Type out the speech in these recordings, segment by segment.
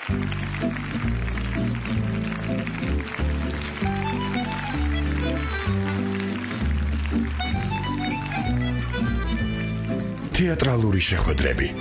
თეატრალური შეხვედრები.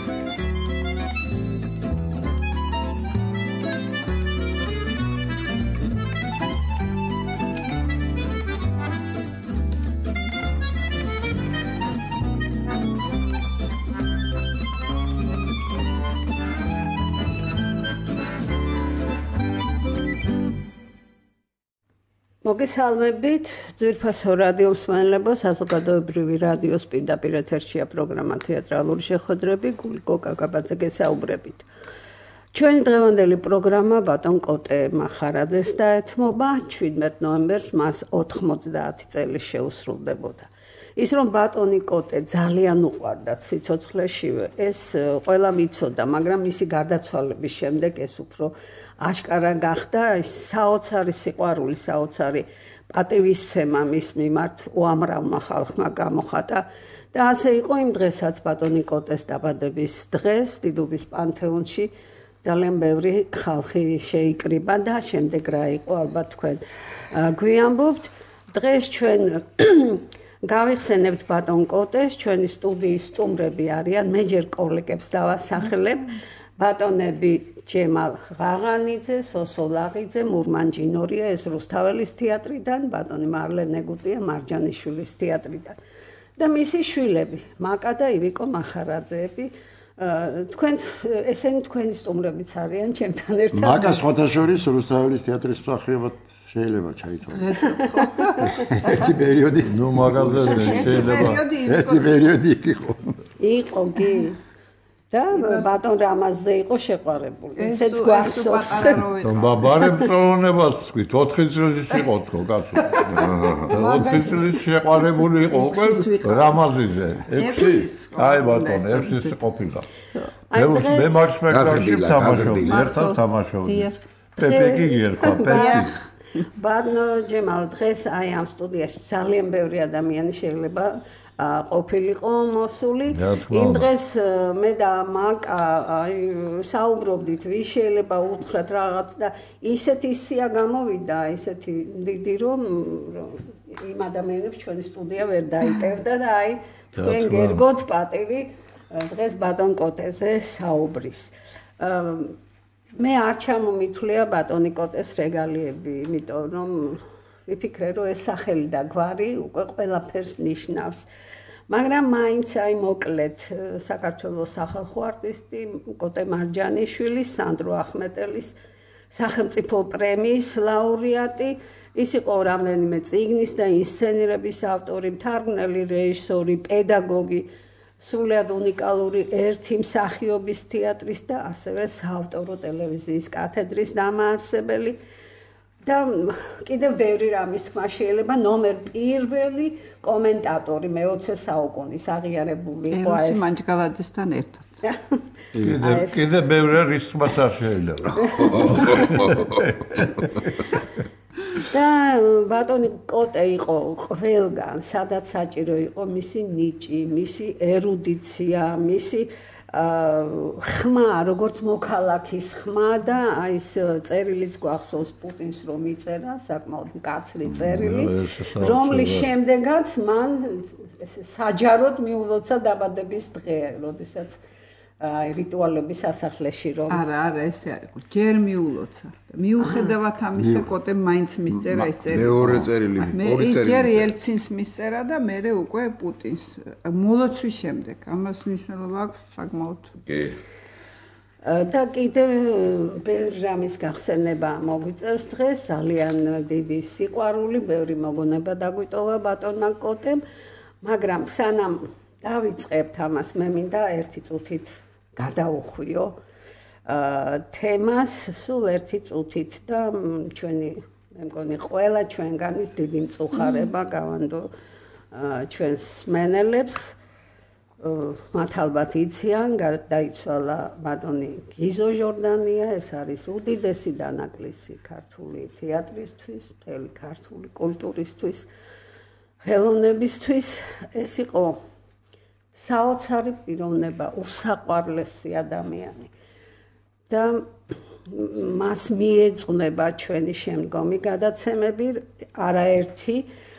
მოგესალმებით, ძვირფასო რადიო მსმენელებო, საზოგადოებრივი რადიოს პირდაპირ ეთერშია პროგრამა თეატრალური შეხვედრები, გულიკო კაკაბაძე გესაუბრებით. ჩვენი დღევანდელი პროგრამა ბატონ კოტე მახარაძეს დაეთმობა, 17 ნოემბერს მას 90 წელი შეუსრულდებოდა. ის რომ ბატონი კოტე ძალიან უყვარდათ სიცოცხლეშივე, ეს ყველამ იცოდა, მაგრამ მისი გარდაცვალების შემდეგ ეს უფრო აშკარა გახდა, ის საოცარი სიყვარული, საოცარი პატივისცემა მის მიმართ უამრავმა ხალხმა გამოხატა და ასე იყო იმ დღესაც ბატონი კოტეს დაბადების დღეს დიდუბის პანთეონში ძალიან ბევრი ხალხი შეიკრიბა და შემდეგ რა იყო ალბათ თქვენ გვიამბობთ. დღეს ჩვენ გავიხსენებთ ბატონ კოტეს, ჩვენი სტუდიის სტუმრები არიან, მე ჯერ კოლეგებს დავასახელებ, ბატონები ჯემალ ღაღანიძე, სოსო ლაღიძე, მურმან ჯინორია, ეს რუსთაველის თეატრიდან, ბატონი მარლე ნეგუტია მარჯანიშვილის თეატრიდან და მისი შვილები, მაკა და ივიკო მახარაძეები. თქვენც ესენი თქვენი სტუმრებიც არიან ჩემთან ერთად. მაკა სხვათაშორის რუსთაველის თეატრის მსახიობად შეიძლება ჩაითვალოს. ერთი პერიოდი, ნუ მაგალითად შეიძლება ერთი პერიოდი იყო. იყო კი. და ბატონ რამაზზე იყო შეყვარებული. ესეც გვახსოვს. ბაბარემ წონებას თქვით, 4 წლის იყო თქო, კაცო. 4 წლის შეყვარებული იყო უკვე რამაზიზე. 6. აი ბატონ, 6 ყოფილა. მე მაგ სპექტაკლში თამაშობდი, ერთად თამაშობდი. პეპე კი ერქვა, პეპი. ბატონო ჯემალ, დღეს აი ამ სტუდიაში ძალიან ბევრი ადამიანი შეიძლება ყოფილიყო მოსული. იმ დღეს მე და მაკა საუბრობდით, ვის შეიძლება უთხრათ რაღაც და ისეთი სია გამოვიდა, ისეთი დიდი რომ იმ ადამიანებს ჩვენი სტუდია ვერ დაიტევდა და აი თქვენ გერგოთ პატივი დღეს ბატონ კოტეზე საუბრის. მე არ ჩამომითვლია ბატონი კოტეს რეგალიები, იმიტომ რომ ვიფიქრე, რომ ეს სახელი და გვარი უკვე ყველაფერს ნიშნავს. მაგრამ მაინც აი მოკლედ საქართველოს სახალხო არტისტი კოტე მარჯანიშვილის, სანდრო ახმეტელის სახელმწიფო პრემიის ლაურეატი, ის იყო რამდენიმე წიგნის და ინსცენირების ავტორი, მთარგმნელი, რეჟისორი, პედაგოგი, სრულიად უნიკალური ერთი მსახიობის თეატრის და ასევე საავტორო ტელევიზიის კათედრის დამაარსებელი. და კიდევ ბევრი რამის თქმა შეიძლება, ნომერ პირველი კომენტატორი მე-20 საუკუნის აღიარებული იყო ეს მანჯგალაძესთან ერთად. კიდევ ბევრი რის თქმაც არ შეიძლება. და ბატონი კოტე იყო ყველგან, სადაც საჭირო იყო მისი ნიჭი, მისი ერუდიცია, მისი ხმა, როგორც მოქალაქის ხმა და აი ეს წერილიც გვახსოვს პუტინს რომ იწერა, საკმაოდ მკაცრი წერილი, რომლის შემდეგაც მან საჯაროდ მიულოცა დაბადების დღე, როდესაც რიტუალების სასახლეში რომ არა, ესე არ იყო. ჯერ მიულოცა. მიუხედავად ამისა, კოტე მაინც მისწერა ეს წერილი. მეორე წერილი, ორი წერილი. ჯერ ელცინს მისწერა და მერე უკვე პუტინს. მოლოცვის შემდეგ. ამას მნიშვნელობა აქვს საკმაოდ. კი. და კიდევ ბევრი რამის გახსენება მოგვიწევს დღეს, ძალიან დიდი სიყვარული, ბევრი მოგონება დაგვიტოვა ბატონმა კოტემ, მაგრამ სანამ დავიწყებთ ამას, მე მინდა ერთი წუთით გადავუხვიო თემას, სულ ერთი წუთით და ჩვენი მე მგონი ყველა ჩვენგანის დიდი მწუხარება გავანდო ჩვენს მენელებს, მათ ალბათ იციან, გარდაიცვალა ბატონი გიზო ჟორდანია, ეს არის უდიდესი დანაკლისი ქართული თეატრისთვის, მთელი ქართული კულტურისთვის, ხელოვნებისთვის. ეს იყო საოცარი პიროვნება, უსაყვარლესი ადამიანი. და მას მიეძღვნება ჩვენი შემდგომი გადაცემები არაერთი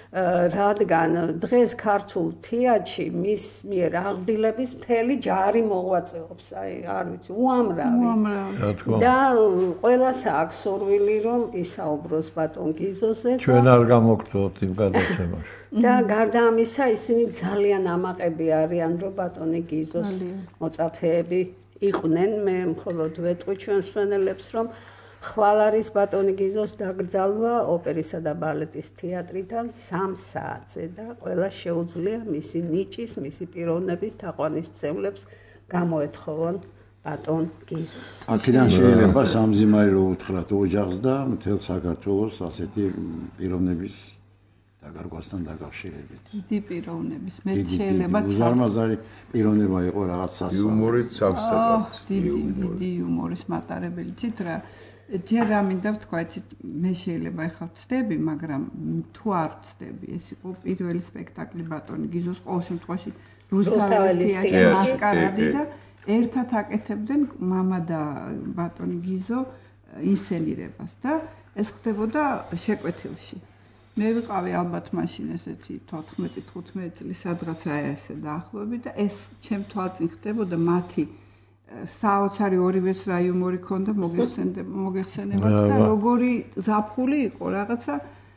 რადგან დღეს ქართულ თეატრში მის მიერ აღზრდილების მთელი ჯარი მოღვაწეობს, აი არ ვიცი, უამრავი. და ყველას აქვს სურვილი რომ ისაუბროს ბატონ გიზოზე. ჩვენ არ გამოგწევთ იმ გადაცემაში. და გარდა ამისა ისინი ძალიან ამაყები არიან რომ ბატონი გიზოს მოწაფეები იყვნენ. მე მხოლოდ ვეტყვი ჩვენს მსმენელებს რომ ხვალ არის ბატონი გიზოს დაკრძალვა ოპერისა და ბალეტის თეატრიდან 3 საათზე და ყველა შეუძლია მისი ნიჭის, მისი პიროვნების თაყვანისმცემლებს გამოეთხოვონ ბატონ გიზოს. აქედან შეიძლება სამზიმარი რო უთხრათ ოჯახს და მთელ საქართველოს ასეთი პიროვნების დაკარგვასთან დაკავშირებით. დიდი პიროვნების მე შეიძლება უზარმაზარი პიროვნება იყო რაღაც სასწაული. იუმორით სამსახად. დიდი იუმორის მატარებელი ცით რა ჯერ რა მინდა ვთქვა, მე შეიძლება ახლა ვწდები, მაგრამ თუ არ ვწდები, ეს იყო პირველი სპექტაკლი ბატონი გიზოს ყოველ შემთხვევაში რუსთაველის თეატრის მასკარადი და ერთად აკეთებდნენ მამა და ბატონი გიზო ინსცენირებას და ეს ხდებოდა შეკვეთილში. მე ვიყავი ალბათ მაშინ ესეთი 14-15 წლის სადღაცა ესე დაახლოებით და ეს ჩემ თვალწინ ხდებოდა მათი საოცარი ორივეს რა იუმორი ქონდა მოგეხსენებათ და როგორი ზაფხული იყო რაღაცა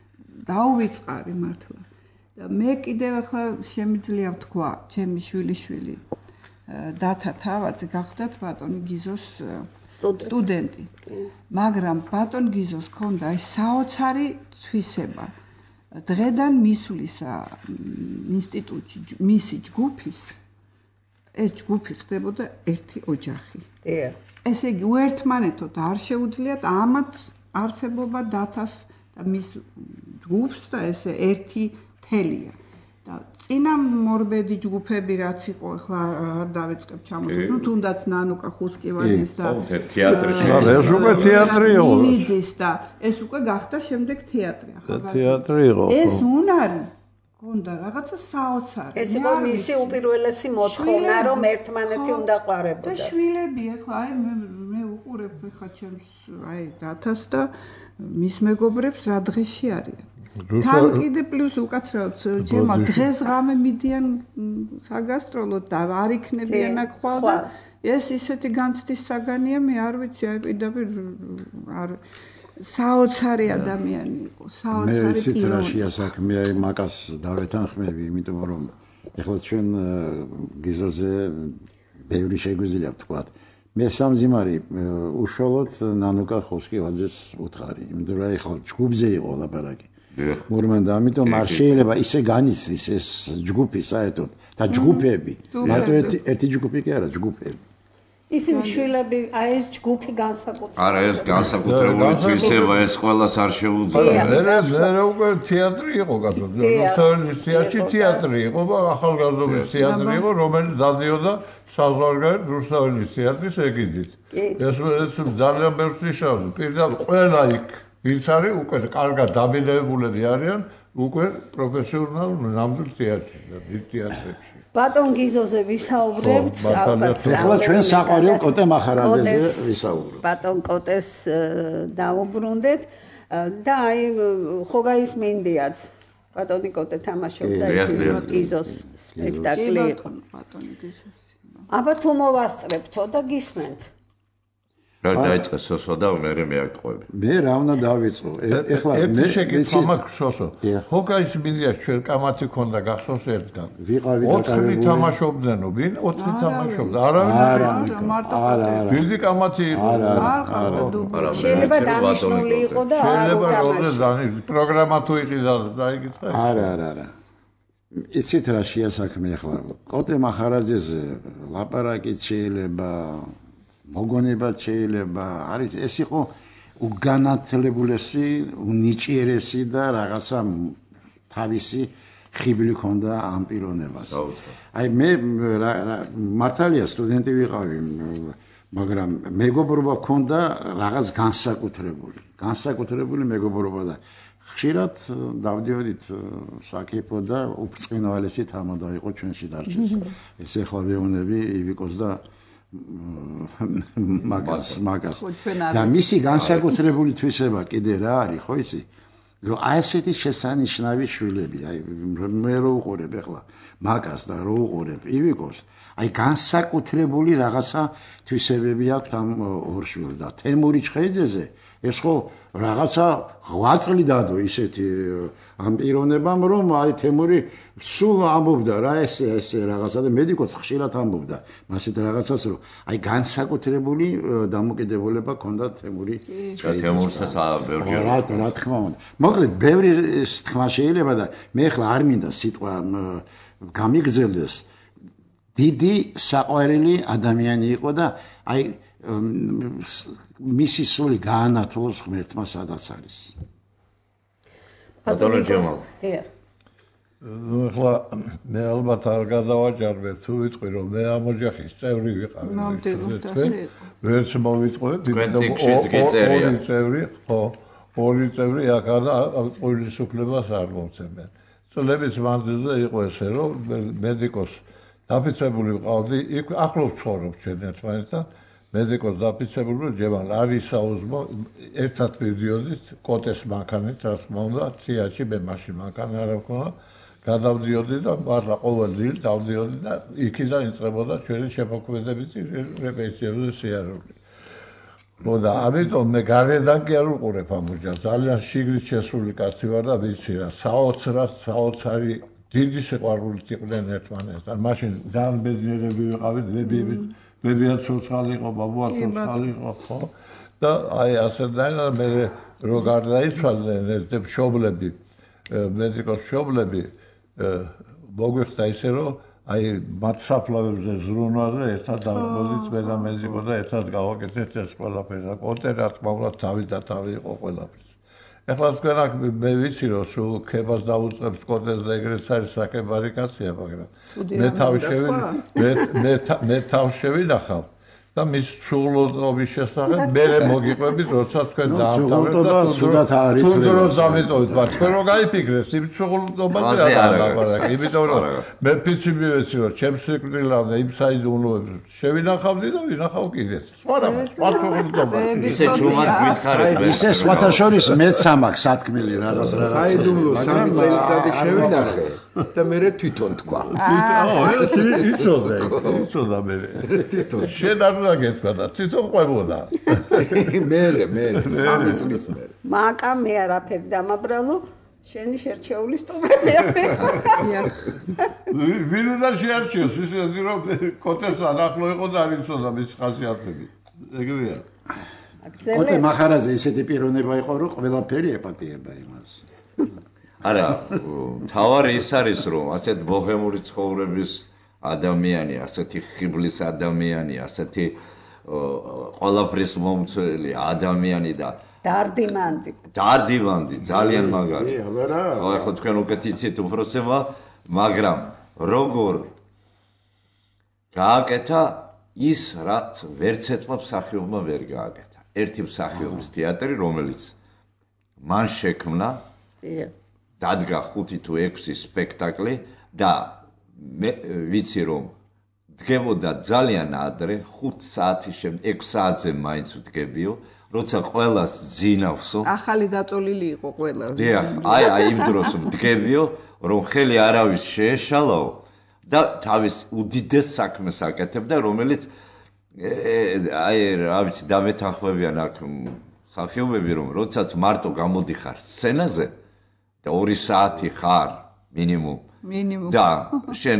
დაუვიწყარი მართლა. და მე კიდევ ახლა შემიძლია ვთქვა, ჩემი შვილიშვილი დათა თავაძე გახდათ ბატონი გიზოს სტუდენტი. მაგრამ ბატონ გიზოს ქონდა ეს საოცარი თვისება. დღედან მისვლისა ინსტიტუტში მისი ჯგუფის ეს ჯგუფი ხდებოდა ერთი ოჯახი. ესე იგი უერთმანეთოდ არ შეუძლიათ ამათ არსებობა დათას და მის ჯგუფს და ესე ერთი თელია. და წინა მორბედი ჯგუფები რაც იყო, ახლა არ დავიწყებ ჩამოსვლა, ну თუნდაც ნანუკა ხუსკივაძის და თეატრში. ეს უკვე თეატრი იყო. ნიძის და ეს უკვე გახდა შემდეგ თეატრი. თეატრი იყო. ეს უნარი გონდა რაღაცა საოცარი. ეს იყო მისი უპირველესი მოთხოვნა, რომ ერთმანეთი უნდა ყვარებოდა. და შვილები ახლა აი მე უყურებ ხა ჩემს აი დათას და მის მეგობრებს რა დღეში არიან. თან კიდე პლუს უკაცრავად ჯემა დღეს ღამე მიდიან საგასტროლოდ და არ იქნებიან აქ ხვალ და ეს ისეთი განცდის საგანია მე არ ვიცი აი პირდაპირ არ საოცარი ადამიანი იყო საოცარი მე ისეთ რაშია საქმე აი მაგას დავეთანხმები იმიტომ რომ ეხლა ჩვენ გიზოზე ბევრი შეგვიძლია ვთქვათ მე სამზიმარი უშუალოდ ნანუკა ხოსკივაძეს უთხარი იმიტომ რომ ეხლა ჯგუფზე იყო ლაპარაკი მორმან და ამიტომ არ შეიძლება ისე განიცდის ეს ჯგუფი საერთოდ და ჯგუფები მარტო ერთი ჯგუფი კი არა ჯგუფები ისინი შვილები აი ეს ჯგუფი განსაკუთრებული არა ეს განსაკუთრებული თვისება ეს ყველას არ შეუძლია მე უკვე თეატრი იყო კაცო რუსთაველის თეატრში თეატრი იყო ახალგაზრდობის თეატრი იყო რომელიც დადიოდა საზღვარგარეთ რუსთაველის თეატრის ეგიდით ეს ძალიან ბევრს ნიშნავს პირდაპირ ყველა იქ ვინც არის უკვე კარგად დაბინებულები არიან უკვე პროფესიონალ ნამდვილ თეატრში და დიდ თეატრებში ბატონ გიზოზე ვისაუბრებთ ალბათ ახლა ჩვენ საყვარელ კოტე მახარაძეზე ვისაუბრებთ ბატონ კოტეს დავუბრუნდეთ და აი ხო გაისმინდიათ ბატონი კოტე თამაშობდა გიზოს სპექტაკლი იყო ბატონი გიზოს აბა თუ მოვასწრებთო და გისმენთ რა დაიწყე სოსო და მე მეაკყვები. მე რა უნდა დავიწყო? ეხლა მე შეკითხვა მაქვს სოსო. ხო გაისმინდია ჩვენ კამათი ქონდა გახსოვს ერთგან. ვიყავი დაკავებული. 4 თამაშობდნენო, ვინ? 4 თამაშობდა. არა. დიდი კამათი იყო. არა. შეიძლება დანიშნული იყო და არ უთამაშო. პროგრამა თუ იყიდა დაიგიწყე? არა. იცით რა შეასაქმე ახლა? კოტე მახარაძეზე ლაპარაკიც შეიძლება მოგონება შეიძლება არის ეს იყო უგანათლებულესი, უნიჭიერესი და რაღაცა თავისი ხიბლი ქონდა ამ პიროვნებას. აი მე მართალია სტუდენტი ვიყავი, მაგრამ მეგობრობა ქონდა რაღაც განსაკუთრებული მეგობრობა და ხშირად დავდიოდით საკიფო და უბრწყინვალესი თამოდა იყო ჩვენში დარჩეს. ეს ახლა ვეუბნები ივიკოს და მაგას და მისი განსაკუთრებული თვისება კიდე რა არის ხო იცი რომ აი ესეთი შესანიშნავი შვილები აი მე რო უყურებ ახლა მაგას და რო უყურებ ივიკოს აი განსაკუთრებული რაღაცა თვისებები აქვს ამ ორ შვილს და თემური ჩხეიძეზე ეს ხო რაღაცა ღვაწლი დადო ისეთი ამ პიროვნებამ რომ აი თემური სულ ამბობდა რა ესე რაღაცა და მედიკოც ხშირად ამბობდა მასეთ რაღაცას რომ აი განსაკუთრებული დამოკიდებულება ჰქონდა თემური თემურსაც ბევრჯერ რა თქმა უნდა მოკლედ ბევრი თქმა შეიძლება და მე ახლა არ მინდა სიტყვა გამიგრძელდეს დიდი საყვარელი ადამიანი იყო და აი მისი სული გაანათლოს ღმერთმა სადაც არის. ბატონო ჯემალ. დიახ. ახლა მე ალბათ არ გადავაჭარბებ თუ ვიტყვი რომ მე ამ ოჯახის წევრი ვიყავი. ვერც მოვიტყვე, ორი წევრი აქ ყოველისუფლებას არ მომცემენ. წლების მანძილზე იყო ესე რომ მედიკოს დაფიცებული ვიყავდი, იქ ახლოს ცხოვრობ ჩვენ ერთმანეთთან. მედიკოს დაფიცებული რომ ჯემალ არის საუზმო ერთად მივდიოდით კოტეს მანქანით რა თქმა უნდა ციაში მე მაშინ მანქანა არ მქონდა გადავდიოდი და მართლა ყოველ დილს დავდიოდი და იქიდან იწყებოდა ჩვენი შემოქმედებითი რეპრესიული სიარული. მოდა ამიტომ მე გარედან კი არ უყურებ ამ ოჯახს ძალიან შიგნით შესული კაცი ვარ და ვიცი რა საოცარი დიდი სიყვარულით იყვნენ ერთმანეთთან მაშინ ძალიან ბედნიერები ვიყავით ბებია ცოცხალი იყო, ბაბუა ცოცხალი იყო, ხო? და აი ასე და მე რო გარდაიცვალნენ ეს მშობლები, მედიკოს მშობლები მოგვიხდა ისე რომ აი მათ საფლავებზე ზრუნვაზე ერთად დავმოდით მე და მედიკო და ერთად გავაკეთეთ ეს ყველაფერი და კონტე რა თქმა უნდა თავი და თავი იყო ყველაფერი. ეხლა თქვენ აქ მე ვიცი რომ სულ ქებას დავუწყებთ კონტეს და ეგრეთ არის საკებარი კაცია მაგრამ მე თავშევინახავ და მის ცულობის შესახებ მე მოგიყვებით როცა თქვენ დაამთავრეთ და თუნდაც დამიტოვეთ მაგრამ თქვენ რო გაიფიქრეთ იმ ცულობაზე არ ლაპარაკი იმიტომ რომ მე ფიცი მივეცი რომ ჩემს სიკვდილამდე იმ საიდუმლოებს შევინახავდი და ვინახავ კიდეც სხვა ცულობაზე ისე ჩუმად გითხარით ისე სხვათა შორის მეც ამაქვს სათქმელი რაღაც საიდუმლო სამი წელიწადი შევინახე და მე თვითონ თქვა იცოდა მე თვითონ შენ არ უნდა გეთქვა და თვითონ ყვებოდა მე სამი წლის მე მაკა მე არაფერს დამაბრალო შენი შერჩეული სტუმრები არის ვინ უნდა შეარჩიოს ისე რომ კოტეს ანახლო იყო და არ იცოდა მის ხასიათები ეგრეა კოტე მახარაძე ისეთი პიროვნება იყო რომ ყველაფერი ეპატიება იმას არა თავარი ის არის რომ ასეთ ბოჰემური ცხოვრების ადამიანი ასეთი ხიბლის ადამიანი ასეთი ყველაფრის მომცველი ადამიანი და დარდიმანდი ძალიან მაგარი ხო თქვენ უკეთ იცით უბრალოდ მაგრამ როგორ გააკეთა ის რაც ვერც ერთმა მსახიობმა ვერ გააკეთა ერთი მსახიობის თეატრი რომელიც მან შექმნა დადგა 5 თუ 6 სპექტაკლი და მე ვიცი რომ დგებოდა ძალიან ადრე 5 საათის შემდეგ 6 საათზე მაინც ვდგებიო როცა ყველას ძინავსო ახალი დაწოლილი იყო ყველა დიახ აი იმ დროს ვდგებიო რომ ხელი არავის შეეშალაო და თავის უდიდეს საქმეს აკეთებდა რომელიც აი რა ვიცი დამეთანხმებიან აქ სახიობები რომ როდესაც მარტო გამოდიხარ სცენაზე და 2 საათი ხარ მინიმუმ და შენ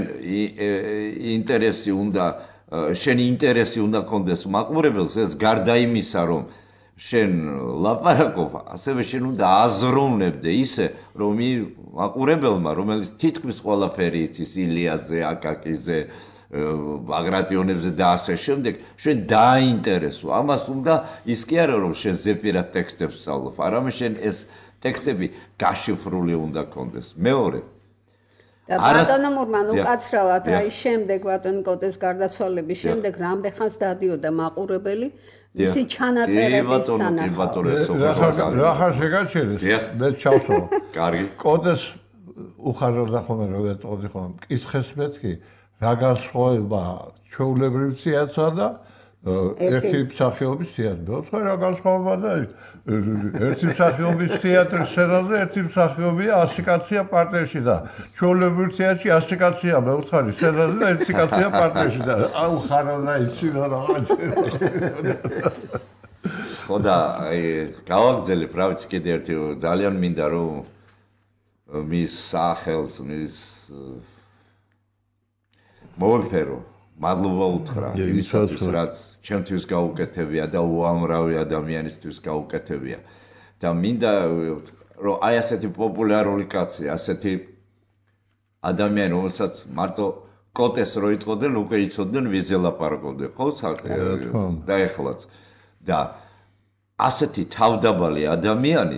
ინტერესი უნდა კონდეს მაყურებელს ეს გარდა იმისა რომ შენ ლაპარაკობ ასევე შენ უნდა აზროვნებდე ისე რომ მაყურებელმა რომელიც თითქმის ყველაფერი იცის ილიაზე აკაკიზე ბაგრატიონებზე და ასე შემდეგ შენ დააინტერესო ამას უნდა ის კი არა რომ შენ ზეპირად ტექსტებს სწავლობ არამედ შენ ეს ტექსტები გაშიფრული უნდა კონდეს მეორე და ბატონო მურმან უკაცრავად აი შემდეგ ბატონ კოტეს გარდაცვალების შემდეგ რამდენ ხანს დადიოდა მაყურებელი ისი ჩანაწერების სანახავად რა ხარ შეგაჩერეს მე ჩავსო კარგი კოტეს უხარდა ხოლმე რომ ეტყოდი ხოლმე კითხეს მეთქი რა განსხვავება ჩვეულებრივ სიასა და ერთი მსახიობის სიას. მეოთხე რა განსხვავება და ერთი მსახიობის თეატრის სცენაზე ერთი მსახიობია 100 კაცია პარტიაში და ჩვეულებრივ თეატრში 100 კაცია მეოთხარი სცენაზე და ერთი კაცია პარტიაში და აუ ხარა და იცი რა ხოდა გავაგზელებ რა ვიცი კიდე ერთი ძალიან მინდა რომ მის სახელს მის მოვიფერო მადლობა უთხრა იმისათვის რაც ჩემთვის გაუკეთებია და უამრავი ადამიანისთვის გაუკეთებია და მინდა რომ აი ასეთი პოპულარული კაცი ასეთი ადამიანი რომელსაც მარტო კოტეს რო იტყოდნენ უკვე იცოდნენ ვიზე ლაპარაკობდნენ ხო და ეხლაც და ასეთი თავდაბალი ადამიანი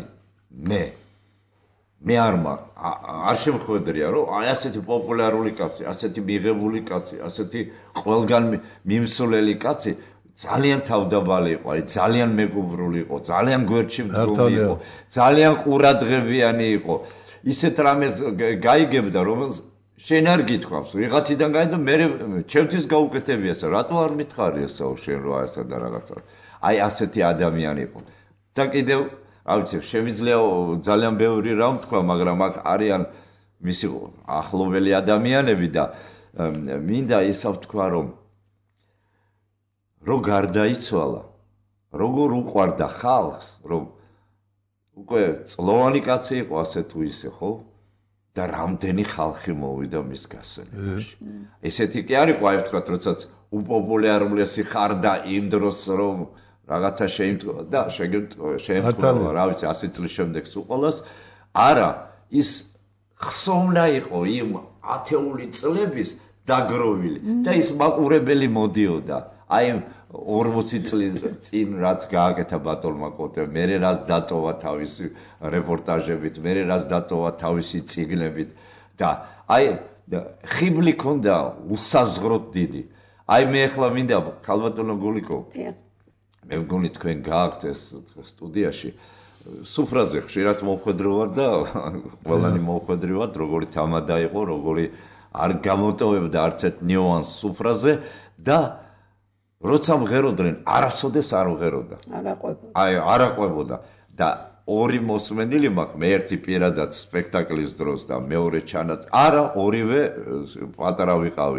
მე არ შემხვედრია რომ აი ასეთი პოპულარული კაცი, ასეთი მიღებული კაცი, ასეთი ყველგან მიმსვლელი კაცი ძალიან თავდაბალი იყო, აი ძალიან მეგობრული იყო, ძალიან გვერდში მდგომი იყო, ძალიან ყურადღებიანი იყო. ისეთ რამეს გაიგებდა რომ შენ არ გითხოვს, ვიღაციდან გაიგე მე ჩემთვის გაუკეთებიასა, რატო არ მითხარიასაო შენ რა ესა და რაღაცა. აი ასეთი ადამიანი იყო. და კიდევ არ ვიცი, შემიძლია ძალიან ბევრი რამ თქვა, მაგრამ აქ არიან მისი ახლობელი ადამიანები და მინდა ისევ თქვა, რომ გარდაიცვალა, როგორ უყვარდა ხალხს, რომ უკვე წლოვანი კაცი იყო ასე თუ ისე, ხო? და რამდენი ხალხი მოვიდა მის გასვენებაში. ესეთი კი არ იყო, აი ვთქვათ, როდესაც უპოპულარულესი ხარ და იმ დროს რომ რაღაცა შეიმთქვა და შეემთქვა, რა ვიცი, 100 წლის შემდეგ უყოლას. არა, ის ხსოვნა იყო იმ ათეული წლების დაგროვილი და ის მაყურებელი მოდიოდა. აი 40 წლის წინ რაც გააკეთა ბატონმა კოტემ, მერე რაც დატოვა თავისი რეპორტაჟებით, მერე რაც დატოვა თავისი წიგნებით და აი ხიბლი ქონდა უსაზღროდ დიდი. აი მე ახლა მინდა ქალბატონო გულიკო მე მგონი თქვენ გააქვთ ეს სტუდიაში სუფრაზე ხშირად მოვხვედრი ვარ და ყველანი მოვხვედრი ვართ როგორი თამადა იყო როგორი არ გამოტოვებდა არც ერთ ნიუანს სუფრაზე და როცა მღეროდნენ არასოდეს არ მღეროდა აი არაყვებოდა და ორი მოსმენილი მაქვს მე ერთი პირადად სპექტაკლის დროს და მეორე ჩანაც არა ორივე პატარა ვიყავი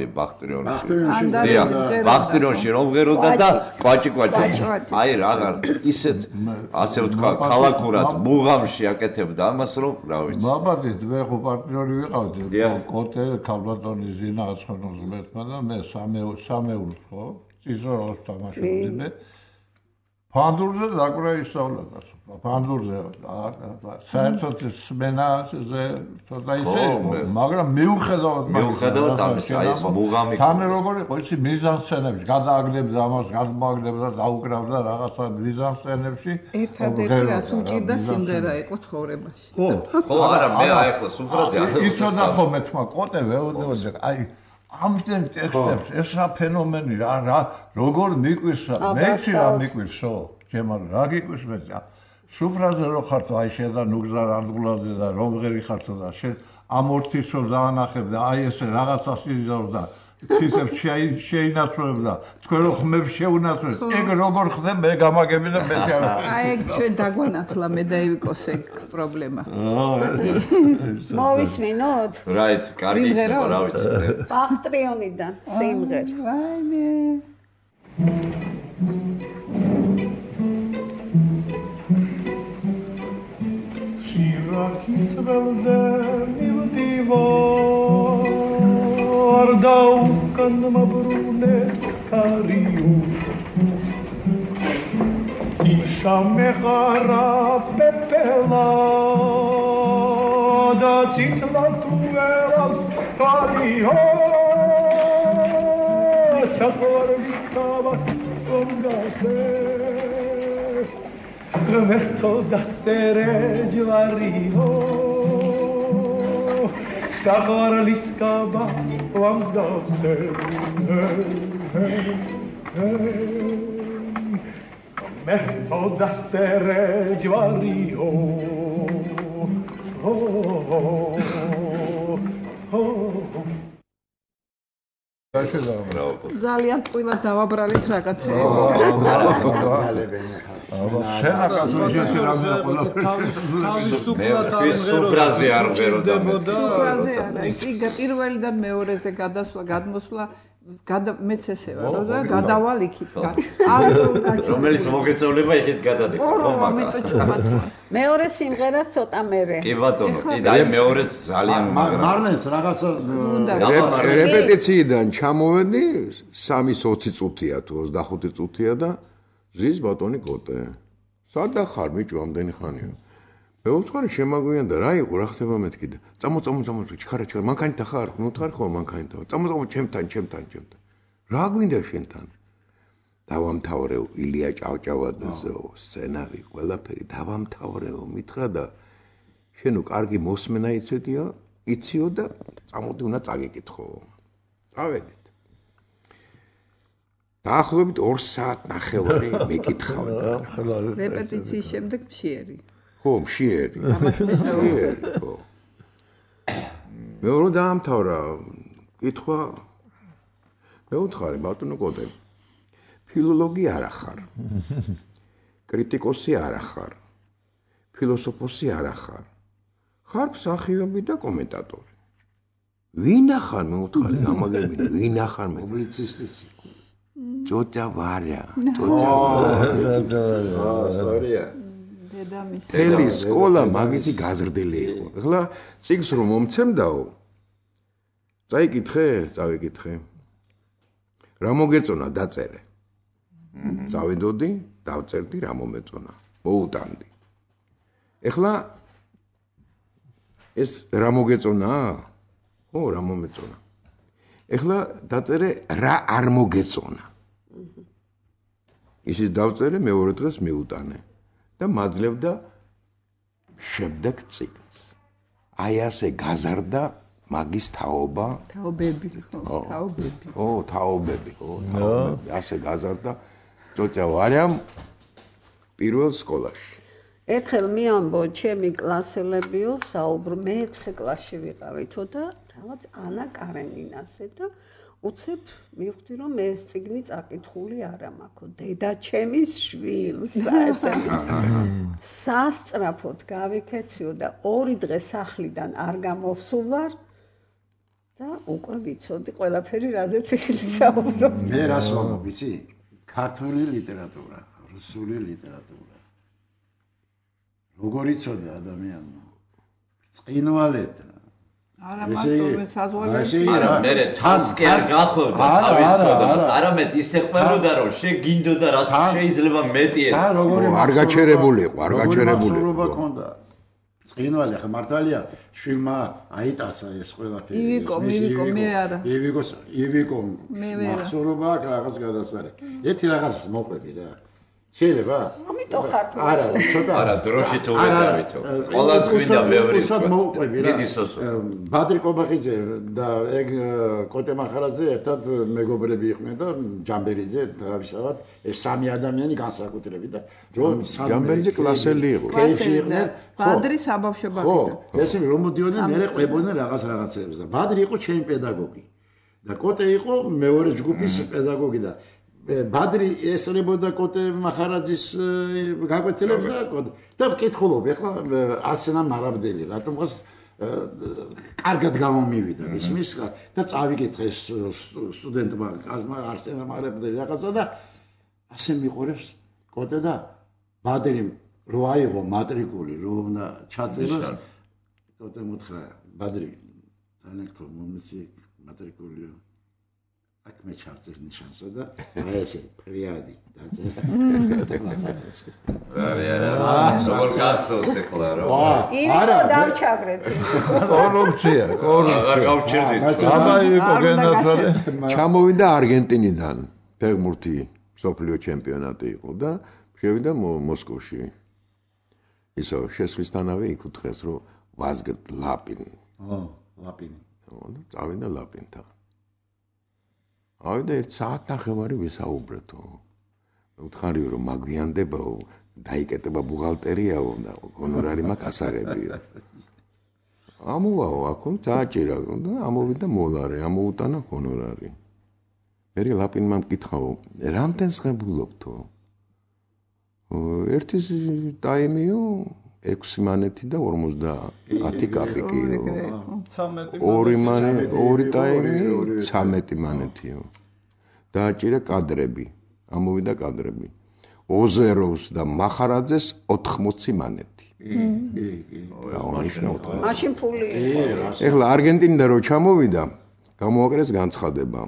ბახტრიონში რომ მღეროდა და კვაჭი აი რაღაც ისეთ ასე ვთქვა ქალაქურად მუღამში აკეთებდა ამას რომ რა ვიცი მაბადით მე ხო პარტნიორი ვიყავდი კოტე ქალბატონი ზინა ასხანოზლეთმა და მე სამეულს ხო წიზოროს თამაშობდი მე ფანდურზე დაკვრა ისწავლება. ფანდურზე საერთოდ სმენაზე ცოტა ისე, მაგრამ მიუხედავად ამისა, ის მუღამი თან როგორ იყო, იცი მიზანსცენებში, გადააგდებდა ამას, გადმოაგდებდა, დაუკრავდა რაღაცა მიზანსცენებში. ერთადერთი რაც უჭირდა სიმღერა იყო ცხოვრებაში. ხო, არა, მე აი ხო სუფრაზე იცოდა ხოლმე თქმა კოტე ვეოდე, აი ამდენ ტექსტებს ეს რა ფენომენი რა როგორ მიკვირს მე რა მიკვირსო ჩემო რა გიკვირს მე სუფრაზე რო ხართო აი შენ და ნუგზა რანდღულაძე და რომღერი ხართო და შენ ამორთის რო დაანახებდა აი ეს რაღაცას იზარდა თითებს შეინაცვლებდა თქვენ რო ხმებს შეუნაცვლეთ ეგ როგორ ხდება მე გამაგები და მე აი ეგ ჩვენ დაგვანახლა მე და ევიკოს ეგ პრობლემა მოვისმინოთ რაით კარგი იქნება რა ვიცი ბახტრიონიდან სიმღერა ვაიმე შირაქის ველზე მივდივარ და უკან მაბრუნებს კარიო ციშა მეხარა პეპელა და ციტლა თუ ელავს კარიო საფორების კავა ომგასე Roberto da Sereggio Sagora liscaba vamos dançar Roberto da Sereggio სკოლაში და ძალიან ყველა დავაბრალეთ რაღაცეები. შენაკასოში რამე თავისუფლად არღეროზე არ ღეროდა. ის პირველიდან მეორეზე გადასვლა, გადმოსვლა მეც ესე ვარ, რა გადავალ იქით. რომელიც მოგეწონება იქით გადადე. მეორე სიმღერას ცოტა მერე. კი ბატონო, კი და აი მეორეც ძალიან მაგრამ. მარნეს რაღაცა რეპეტიციიდან ჩამოვედი 3-20 წუთია თუ 25 წუთია და ზის ბატონი კოტე. სადა ხარ მიჭო ამდენი ხანია. მე ვუთხარი შემაგვიან და რა იყო რა ხდება მეთქი და წამო ჩქარა მანქანით ახარ ნუ ვთხარი ხო მანქანით წამო ჩემთან რა გვინდა შენთან დავამთავრეო ილია ჭავჭავაძეო სცენარი ყველაფერი დავამთავრეო მითხრა და შენო კარგი მოსმენა იციო და წამოდი უნდა წაგიკითხო წავედით დაახლოებით 2 საათი ნახევარი მეკითხავ რეპეტიციის შემდეგ მშიერი ხო, მშიერი. ხო. მე რო დაამთავრა, კითხვა მე ვუთხარი ბატონო კოტე. ფილოლოგი არ ახარ. კრიტიკოსი არ ახარ. ფილოსოფოსი არ ახარ. ხარ მსახიობი და კომენტატორი. ვინ ახარ მე ვუთხარი გამაგებინა, ვინ ახარ მე? პუბლიცისტი. ჯოჯა ვარია. სწორია. ელი სკოლა მაგისი გაზრდილი იყო. ახლა წიგს რომ მომცემდაო. წავიკითხე. რა მოგეწონა დაწერე. წავიდოდი, დავწერდი რა მომეწონა. მოუტანდი. ახლა ეს რა მოგეწონა? ხო, რა მომეწონა. ახლა დაწერე რა არ მოგეწონა. ისიც დავწერე მეორე დღეს მიუტანე. და მაძლევდა შემდეგ წიგნს. აი ასე გაზარდა მაგის თაობები, ხო, თაობები. თაობები. ასე გაზარდა ჯოჯა ვარიამ პირველ სკოლაში. ერთხელ მიამბო ჩემი კლასელებიო, მე-6 კლასში ვიყავითო და რაღაც ანა კარენინაზე და უცებ მივხვდი რომ ეს წიგნი წაკითხული არა მაქვს. დედა ჩემის შვილს ესე სასწრაფოდ გავიქეციო და 2 დღე სახლიდან არ გამოვსულვარ და უკვე ვიცოდი ყველაფერი რაზეც ისაუბრობ. მე რას ვამბობ, იცი? ქართული ლიტერატურა, რუსული ლიტერატურა. როგორ იცოდა ადამიანმა? წინვალეთ არა მარტო საზღვარგარეთ არა მე თავს კი არ გახობდა თავისოდაც არამედ ისე ყვებოდა რომ შეგინდოდა რა შეიძლება მეტიეთ არ გაჩერებული იყო მახსოვრობა ქონდა წინვალი ხა მართალია შვილმა აიტაცა ეს ყველაფერი ივიკო მახსოვრობა აქვს რაღაც გადასარე ერთი რაღაცას მოყვები რა შეიძლება ამიტომ ხარ თუ არა ცოტა არა დროში თუ ვეძავითო ყველას გვინდა მეორე მიდისოსო ბადრი კობახიძე და ეგ კოტე მახარაძე ერთად მეგობრები იყვნენ და ჯამბერიძე თავისთავად ეს სამი ადამიანი განსაკუთრებით და რომ ჯამბერიძე კლასელი იყო კეიფში იყვნენ ბადრი საბავშვობიდან ხო ესენი რომ მოდიოდნენ მერე ყვებოდნენ რაღაცებს და ბადრი იყო ჩემი პედაგოგი და კოტე იყო მეორე ჯგუფის პედაგოგი და ბადრი ესწრებოდა კოტე მახარაძის გაკვეთილებს და კოტე და ვკითხულობ ეხლა არსენამ მარაბდელი რატომღაც კარგად გამომივიდა ისმის და წავიკითხე სტუდენტმა არსენამ მარაბდელი რაღაცა და ასე მიყურებს კოტე და ბადრი რო აიღო მატრიკული რო უნდა ჩაწეროს კოტე მოთხრა ბადრი თანექტო მომიცი მატრიკული აქ მე ჩავწერ ნიშანსო და აი ესე პრიადი დაწერა. როგორ გასწოს ეხლა რა. ივიკო დავჩაგრეთ. კორუფცია. აღარ გავჩერდით. აბა ივიკო გენაცვალე. ჩამოვიდა არგენტინიდან ფეხბურთი მსოფლიო ჩემპიონატი იყო და შევიდა მოსკოვში. ისო შესვლისთანავე იკუთხეს რომ ვაზგრდ ლაპინი. ლაპინი. და წავიდა ლაპინთან. ავიდა 1 საათი ნახევარი ვისაუბრეთო. ვუთხარიო რომ მაგვიანდებაო, დაიკეტება ბუღალტერიაო და ჰონორარი მაქვს ასაღებია. ამოვაო აქ დააჭირა და ამოვიდა მოლარე, ამოუტანა ჰონორარი. მე ლაპინმა მკითხაო, რამდენს ღებულობთო? ერთი ტაიმიო 6 მანეთი და 50 კაპიკიო. 2 ტაიმი 13 მანეთიო. დააჭირა კადრები. ამოვიდა კადრები. ოზეროვს და მახარაძეს 80 მანეთი. მაშინ ფული ეხლა არგენტინიდან რო ჩამოვიდა, გამოაკრეს განცხადება.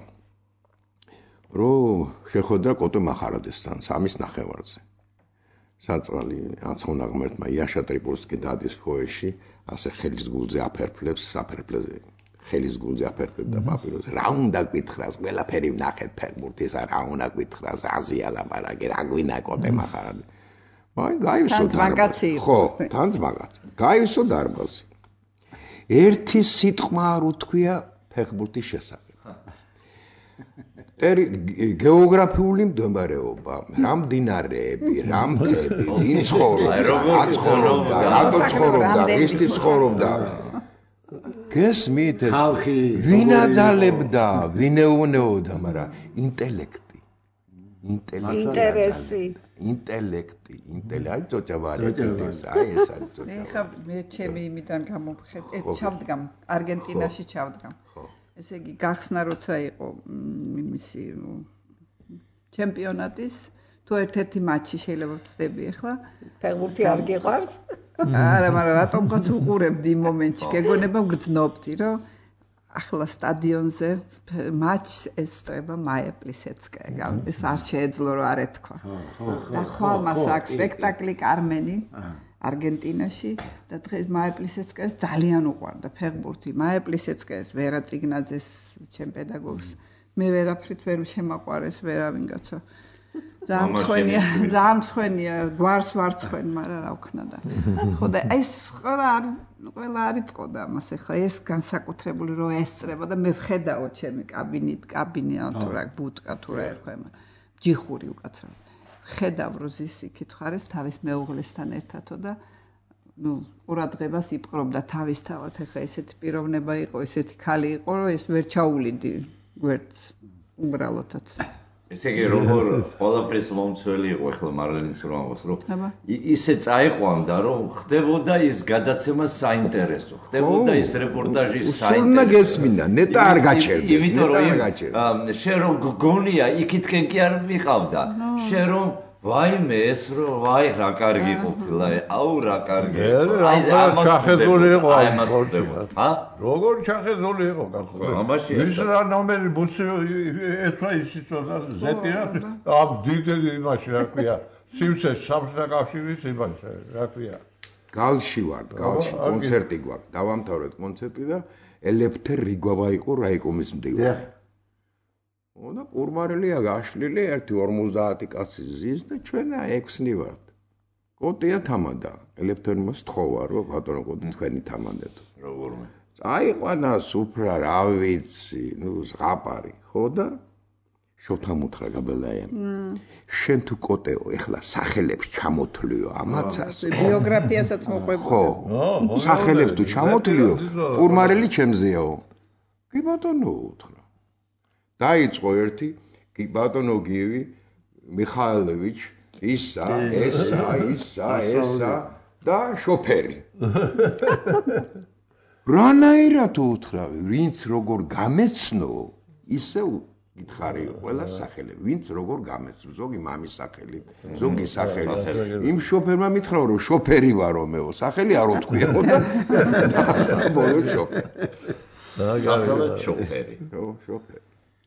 რომ შეხვედრა კოტე მახარაძესთან 3:30-ზე. საწყალი აცხონა ღმერთმა იაშა ტრიპოლსკი დადის ფოეში, ასე ხელის გულზე აფერფლებს, საფერფლეზე ხელის გულზე აფერფლებდა პაპიროზე. რა უნდა გითხრას, ყველაფერი ვნახეთ ფეხბურთის, რა უნდა გითხრას, აზია ლაპარაკი, რა გვინა კოტე მახარაძე. აი, გაივსო დარბაზი. ხო, თან ძმაკაცი. გაივსო დარბაზი. ერთი სიტყვა არ უთქვია ფეხბურთის შესახებ. გეოგრაფიული მდგომარეობა, რა მდინარეები, რა მთები, ვინ ცხოვრობდა, რატო ცხოვრობდა, რის ცხოვრობდა. გესმით, ვინ აძალებდა, ვინ ეუნეოდა, მაგრამ ინტელექტი. ინტერესი. ინტელექტი, აი წოჭავარი ეს, აი ეს არის წოჭავარი. ეხლა მე ჩემი იმიდან ჩავდგამ, არგენტინაში ჩავდგამ. ესე იგი გახსნა როცა იყო იმისი ჩემპიონატის თუ ერთ-ერთი მატჩი შეიძლება ვწდები ახლა ფეხბურთი არ გიყვარს? არა, მაგრამ რატომღაც უყურებდი იმ მომენტში, გეგონება ვგრძნობდი, რომ ახლა სტადიონზე მატჩს ესწრება მაია პლისეცკაია. ეს არ შეეძლო რომ არ ეთქვა. და ხვალ მას აქვს სპექტაკლი კარმენი არგენტინაში და დღეს მაია პლისეცკაიას ძალიან უყვარდა ფეხბურთი. მაია პლისეცკაიას ვერა წიგნაძეს ჩემ პედაგოგს მე ვერაფრით ვერ შემაყვარეს ვერავინგაცა. ძალიან მცხვენია, გვარს ვარცხვენ, მაგრამ რა ვქნა და. ხო და ეს ყველა არ იტყოდა ამას ახლა ეს განსაკუთრებული რომ ესწრება და მე ვხედაო ჩემი კაბინეტ თუ რა ბუტკა თუ რა ერქვა იმან. ჯიხური უკაცრავ. ხედავ რომ ზის იქით ხარეს თავის მეუღლესთან ერთადო და ნუ ყურადღებას იპყრობდა თავისთავად ახლა ესეთი პიროვნება იყო ესეთი ქალი იყო რომ ეს ვერ ჩაუვლიდი გვერდს უბრალოდაც ესე იგი როგორ ყველაფრის მომცველი იყო ახლა მარლენის რომ ამბობს რომ ისე წაიყვანდა რომ ხდებოდა ის გადაცემა საინტერესო ხდებოდა ის რეპორტაჟი საინტერესო სულ გესმინა ნეტა არ გაჩერდა იმიტომ რომ შენ რომ გონია იქითკენ კი არ მიყავდა შენ რომ ვაიმე ეს რომ ვაი რა კარგი ყოფილა აუ რა კარგი აი ჩახედული იყო ჰა როგორ ჩახედული იყო ამაში ის რა ნომერი ბუსი ესა ისიცოდა ზეტირა ამ დიდ იმაში რა ქვია სიმსეს სამსა კავშირის იმაში რა ქვია გალში ვარ გალში კონცერტი გვაქვს დავამთავრეთ კონცერტი და ელეფთერ რიგვავა იყო რაიკომის მდივანი და პურმარელია გაშლილი 1.50 კაცი ზის და ჩვენ 6-ნი ვართ. კოტია თამადა. ელეფთერმა სთხოვა რომ ბატონო კოტი თქვენი თამადეთ. როგორმე. წაიყვანა სუფრა რა ვიცი, ნუ ზღაპარი, ხო და შოთამუთხრა გაბელაიან. შენ თუ კოტეო, ეხლა სახელებს ჩამოთვლიო ამაცას. ბიოგრაფიასაც მოყვებოდა. ხო. სახელებს თუ ჩამოთვლიო, პურმარელი ჩემზეაო. კი ბატონო უთხრა. დაიწყო ერთი ბატონო გიევი მიხაილოვიჩ ისა და შოფერი რანაირად უთხრა ვინც როგორ გამეცნო ისე გითხარიო ყველა სახელები ვინც როგორ გამეცნო ზოგი მამის სახელი ზოგი სახელი იმ შოფერმა მითხრა რომ შოფერი ვარომეო სახელი არ უთქვიაო და ბოლო შოფერი ხო შოფერი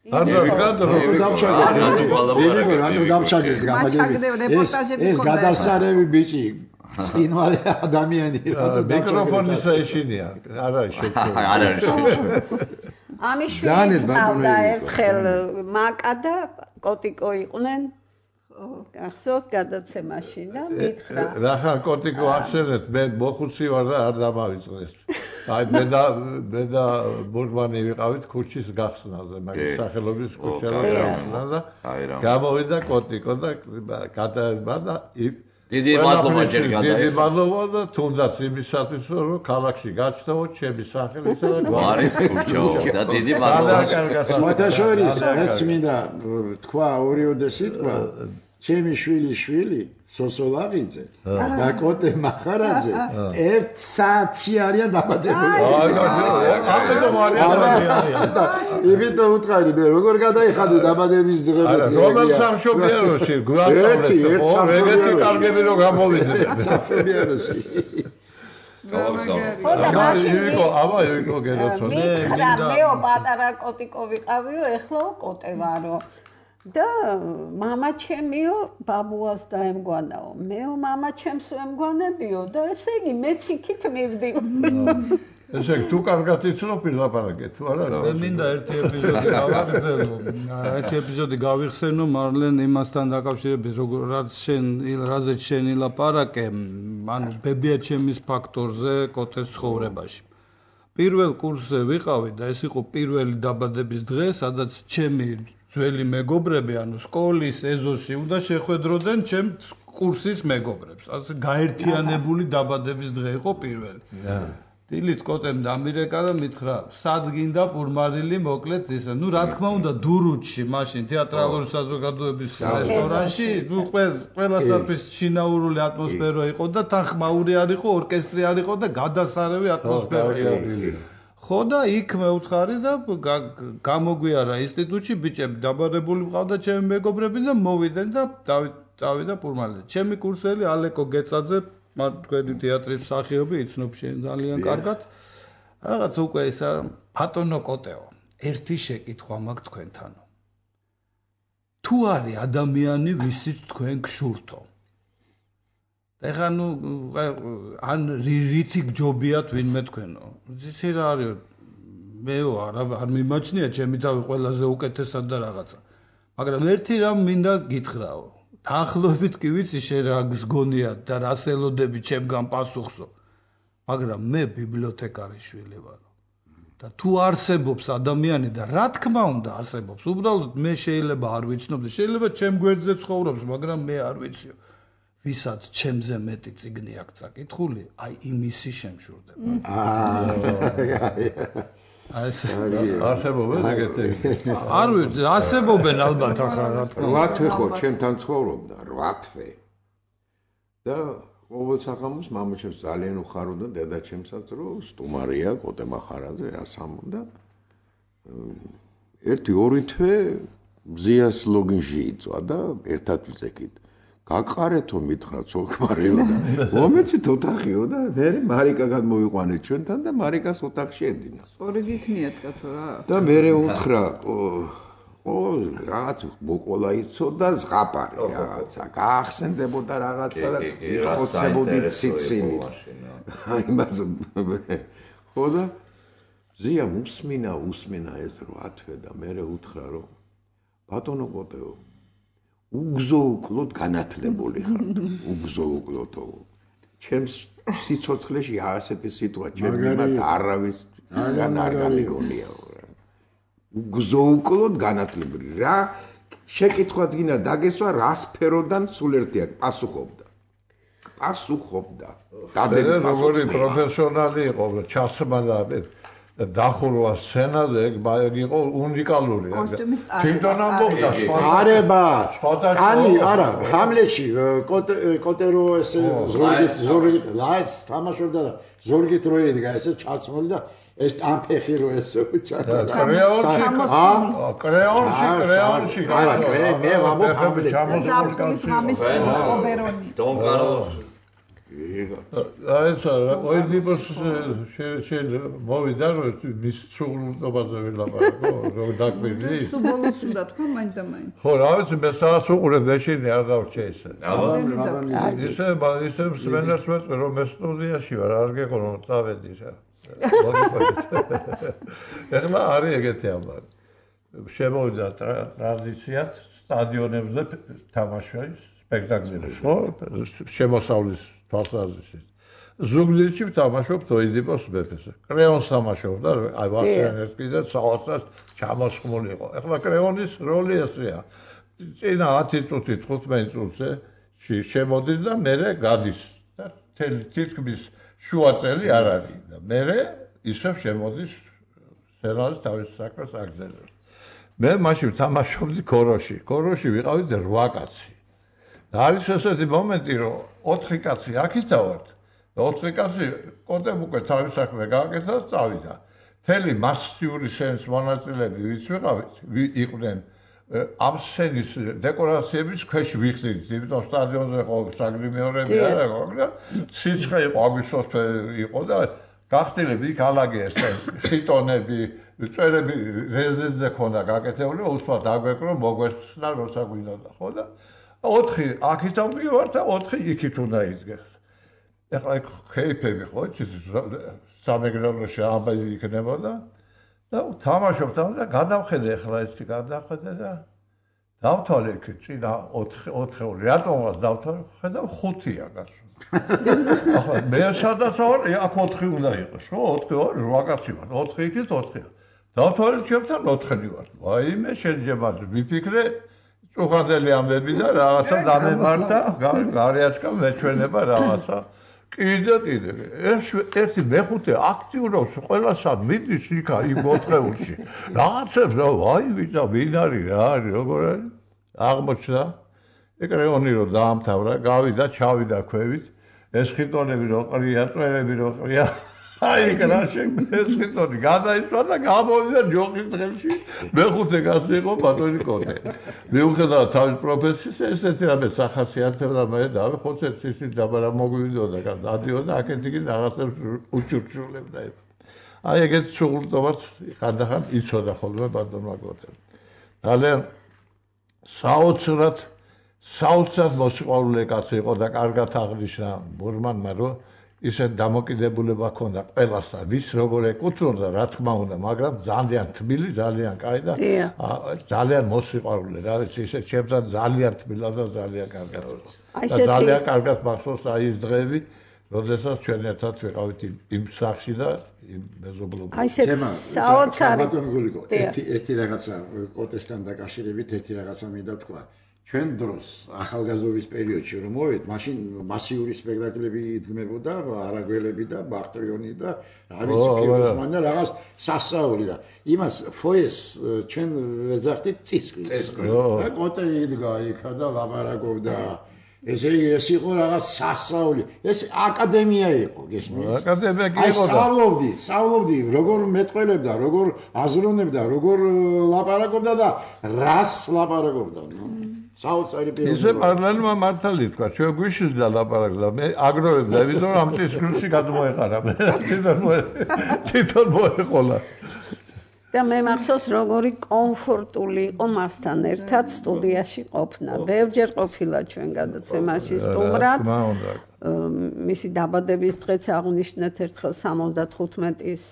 ეს გადასარევი ბიჭი წინვალი ადამიანი მიკროფონის ეშინია არ არის შექმნა არ არის ამის შვილი წავდა ერთხელ მაკა და კოტიკო იყვნენ ახსოვთ გადაცემაში და მითხრა რა კოტიკო ახსენეთ მე მოხუცი ვარ და არ დამავიწყდეს აი მე და ბურბანი ვიყავით ქუჩის გახსნაზე მაგის სახელობის ქუჩა რა გახსნა და გამოვიდა კოტიკო და გადაება და დიდი მადლობა ჯერ გადაიხადე. დიდი მადლობა და თუნდაც იმისათვის რომ ქალაქში გაჩნდაო ჩემი სახელისა და გვარის ქუჩო და დიდი მადლობა. მოთაშორის ეს მინდა თქვა ორიოდე სიტყვა ჩემი შვილი სოსოლაღიძე და კოტე მახარაძე 1 საათი არიან დაბადებული. იმიტომ უთხარი მე როგორ გადაიხადე დაბადების დღეები. რომელ სამშობლოში გვასწავლეთ? ეგეთი კარგები რომ გამოვიდეთ. სამშობლოში. ივიკო გეროცონე. მეო პატარა კოტიკო ვიყავიო, ეხლა კოტე ვარო. და მამა ჩემიო ბაბუას დაემგვანაო. მეო მამა ჩემს ემგვანებიო და ესე იგი მეც იქით მივდივ. ესე იგი თუ კარგად იცნობ ლაპარაკეთ თუ არა? მე მინდა ერთი ეპიზოდი გავიხსენო მარლენ იმასთან დაკავშირებით რაზეც შენი ლაპარაკე, ანუ ბებიაჩემის ფაქტორზე კოტეს ცხოვრებაში. პირველ კურსზე ვიყავი და ეს იყო პირველი დაბადების დღე, სადაც ჩემი ძველი მეგობრები, ანუ სკოლის ეზოში უნდა შეხვედროდნენ ჩემ კურსის მეგობრებს. ასე გაერთიანებული დაბადების დღე იყო პირველი. დილით კოტემ დამირეკა და მითხრა, სად გინდა პურმარილი მოკლედ ისა. ნუ რა თქმა უნდა დურუთში, მაშინ თეატრალური საზოგადოების რესტორანში, ნუ ყველასათვის შინაურული ატმოსფერო იყო და თან ხმაური არ იყო, ორკესტრი არ იყო და გადასარევი ატმოსფერო იყო. ხო და იქ მეუთხარი და გამოგვიარა ინსტიტუტში ბიჭები დაბადებული მყავდა ჩემი მეგობრები და მოვიდნენ და დავიდა პურმალზე. ჩემი კურსელი ალეკო გეწაძე, თქვენი თეატრის მსახიობი, იცნობ შენ ძალიან კარგად. რაღაც უკვე ისა ბატონო კოტეო, ერთი შეკითხვა მაქვს თქვენთან. თუ არის ადამიანი, ვისიც თქვენ გშურთო? ეხლა ნუ ან რითი გჯობიათ ვინმე თქვენო. იცი რა არის? მეო არ მიმაჩნია ჩემი თავი ყველაზე უკეთესად და რაღაცა. მაგრამ ერთი რამ მინდა გითხრაო. დაახლოებით კი ვიცი შენ რა გზგონიათ და რას ელოდები ჩემგან პასუხსო. მაგრამ მე ბიბლიოთეკარის შვილი ვარო. და თუ არსებობს ადამიანი და რა თქმა უნდა არსებობს, უბრალოდ მე შეიძლება არ ვიცნობ და შეიძლება ჩემ გვერდზე ცხოვრობს, მაგრამ მე არ ვიციო. ვისაც ჩემზე მეტი წიგნი აქვს წაკითხული, აი იმისი შემშურდება. არსებობენ ეგეთი? არ ვიცი, არსებობენ ალბათ ახლა რა თქმა უნდა. 8 თვე ხო ჩემთან ცხოვრობდა, 8 თვე. და ყოველ საღამოს მამაჩემს ძალიან უხაროდა დედაჩემსაც, რომ სტუმარია კოტე მახარაძე ასამბლეა. 1-2 თვე მზიას ლოგინში იწვა და ერთად ვიძეკით. გაყარეთო მითხრა ცოლქმარიო და მომეცით ოთახიო და მე მარიკა გადმოვიყვანეთ ჩვენთან და მარიკას ოთახში ედინა. სწორი გიქნიათ კაცო რა. და მე უთხრა რაღაც მოკოლა იცოდა ზღაპარი რაღაცა. გაახსენდებოდა რაღაცა და იხოცებოდი ციცინით. აი მას ხო და ზია უსმინა ეს 8 თვე და მე უთხრა რომ ბატონო კოტეო უგზოუკლოდ განათლებული ხარ. უგზოუკლოდო. ჩემს სიცოცხლეში ასეთი სიტუაცია ჩემი არავის არ გამიგონია. უგზოუკლოდ განათლებული. რა შეკითხვაც გინდა დაგესვა რა სფეროდან სულ ერთი აქვს პასუხობდა. დადები როგორი პროფესიონალი იყო, ჩასმა და დახურვა სცენაზე ეგ იყო უნიკალური. თვითონ ამბობდა არება. კანი არა, ჰამლეტში კოტერო ესე ზურგით ლას თამაშობდა და ზურგით რო ედგა ესე ჩაცმული და ეს ამფეხი რო ესე უჩადა. კრეონში. არა, მე ვამბობ ჰამლეტში. ზაფხულის მამის ობერონი. დონ კარლოს ეს ოიდიპოს შენ მოვიდა რომ მის სულობაზე ველაპარაკო რომ დაკვირდი სუბოლოს უნდა თქვა მაინც და მაინც ხო რა ვიცი მე სადაც უყურებ მეშინი არ დავჭე ისე ისე სვენერს მეწყე რომ მე სტუდიაში ვარ არ გეყო რომ წავედი რა ეხლა არის ეგეთი ამბავი შემოვიდა ტრადიციად სტადიონებზე თამაში სპექტაკლებში ხო შემოსავლის თვალსაზრისით ზუგდიდში ვთამაშობ ოიდიპოს მეფეს კრეონს თამაშობდა აი ვახშენსკი და საოცრად ჩამოსხმული იყო ეხლა კრეონის როლი ესეა წინა 10 წუთი 15 წუთზე შემოდის და მერე გადის და თითქმის შუა წელი არ არის და მერე ისევ შემოდის სერალის თავის საქმეს აგზელებს. მე მაშინ თამაშობდი ქოროში ვიყავით 8 კაცი. და არის ესეთი მომენტი რომ 4 კაცი აქითა ვართ და 4 კაცი კოტემ უკვე თავის საქმე გააკეთა და წავიდა. მთელი მასიური სცენის მონაწილეები ვიც ვიყავით იყვნენ ამ სცენის დეკორაციების ქვეშ ვიხდით, იმიტომ სტადიონზე ხო საგრიმეორები არ აქვს და სიცხე იყო, აგვისოსფერი იყო და გახდილები იქ ალაგეს ხიტონები, წერები რეზერვზე ქონდა გაკეთებული, უსმად აგვეკრო მოგვეცნა როცა გვინდოდა, ხო და 4 აქით ამდგევარ და 4 იქით უნდა იდგეს. ეხლა იქ ქეიფები ხო, სამეგრელოში ამბები იქნებოდა და თამაშობთ და გადავხედე ახლა ეს გადავხედე და დავთვალე იქ წინა 4 რატომაც დავთვალე ხედავ 5-ია კაცო. ახლა მე სადაც ვარ აქ 4 უნდა იყოს ხო 4 8 კაცი ვარ 4 იქით 4-ია. დავთვალე ჩემთან 4 ვარ. ვაიმე შეიძლება ვიფიქრე წუხანდელი ამბები და რაღაცა დამემართა გარეაჩკა მეჩვენება რაღაცა კიდე ერთი მეხუთე აქტიურობს ყველასად მიდის იქა იმ 4-ში რაღაცებს რა ვაი ვიცა ვინ არის რა არის როგორ არის აღმოჩნდა ეგ რეონი რომ დაამთავრა გავიდა ჩავიდა ქვევით ეს ხიტონები რო ყრია წერები რო ყრია აი კრაშენ ეს ხიტონი გადაისვა და გამოვიდა ჯოხის ხელში მეხუთე კაცი იყო ბატონი კოტე მიუხედავად თავის პროფესიის ესეთი რამე სახასიათებდა მე დავიხოცეთ ისიც დაბარა მოგვიდოდა გადადიოდა აქეთ იქ რაღაცებს უჩურჩულებდა აი ეგეთ სულტოვაც ხანდახან იცოდა ხოლმე ბატონმა კოტემ ძალიან საოცრად მოსიყვარულე კაცი იყო და კარგად აღნიშნა ბურმანმა რომ ისეთ დამოკიდებულება ჰქონდა ყველასთან ვის როგორ ეკუთვნოდა რა თქმა უნდა მაგრამ ძალიან თბილი ძალიან კაი და ძალიან მოსიყვარულე რა ვიცი ისე ჩემთან ძალიან თბილად და ძალიან კარგად და ძალიან კარგად მახსოვს აი ეს დღეები როდესაც ჩვენ ერთად ვიყავით იმ სახლში და იმ მეზობლობაში აი ეს საოცარი ერთი რაღაცა კოტესთან დაკავშირებით ერთი რაღაცა მინდა თქვა ჩვენ დროს ახალგაზრდობის პერიოდში რომ მოვიდეთ, მაშინ მასიური სპექტაკლები იდგმებოდა, არაგველები და ბახტრიონი და რა ვიცი, ფიროსმანი და რაღაც სასაული და იმას ფოეს ჩვენ ვეძახდით წისკრი. და კოტე იდგა იქა და ლაპარაკობდა. ეს იყო რაღაც სასაული. ეს აკადემია იყო, გესმის? აკადემია კი იყო. სწავლობდი, როგორ მეტყველებდა, როგორ აზროვნებდა, როგორ ლაპარაკობდა და რას ლაპარაკობდა, ნუ. საოცარი პიროვნება. ისე პარლამენტმა მართალი თქვა, ჩვენ გვიშლიდა ლაპარაკს და მე აგროვებდა, იმიტომ რომ ამ წისკრში გადმოეყარა მე. თვითონ მოეყოლა. და მე მახსოვს როგორი კომფორტული იყო მასთან ერთად სტუდიაში ყოფნა. ბევრჯერ ყოფილა ჩვენ გადაცემაში სტუმრად. მისი დაბადების დღეც აღნიშნეთ ერთხელ 75-ის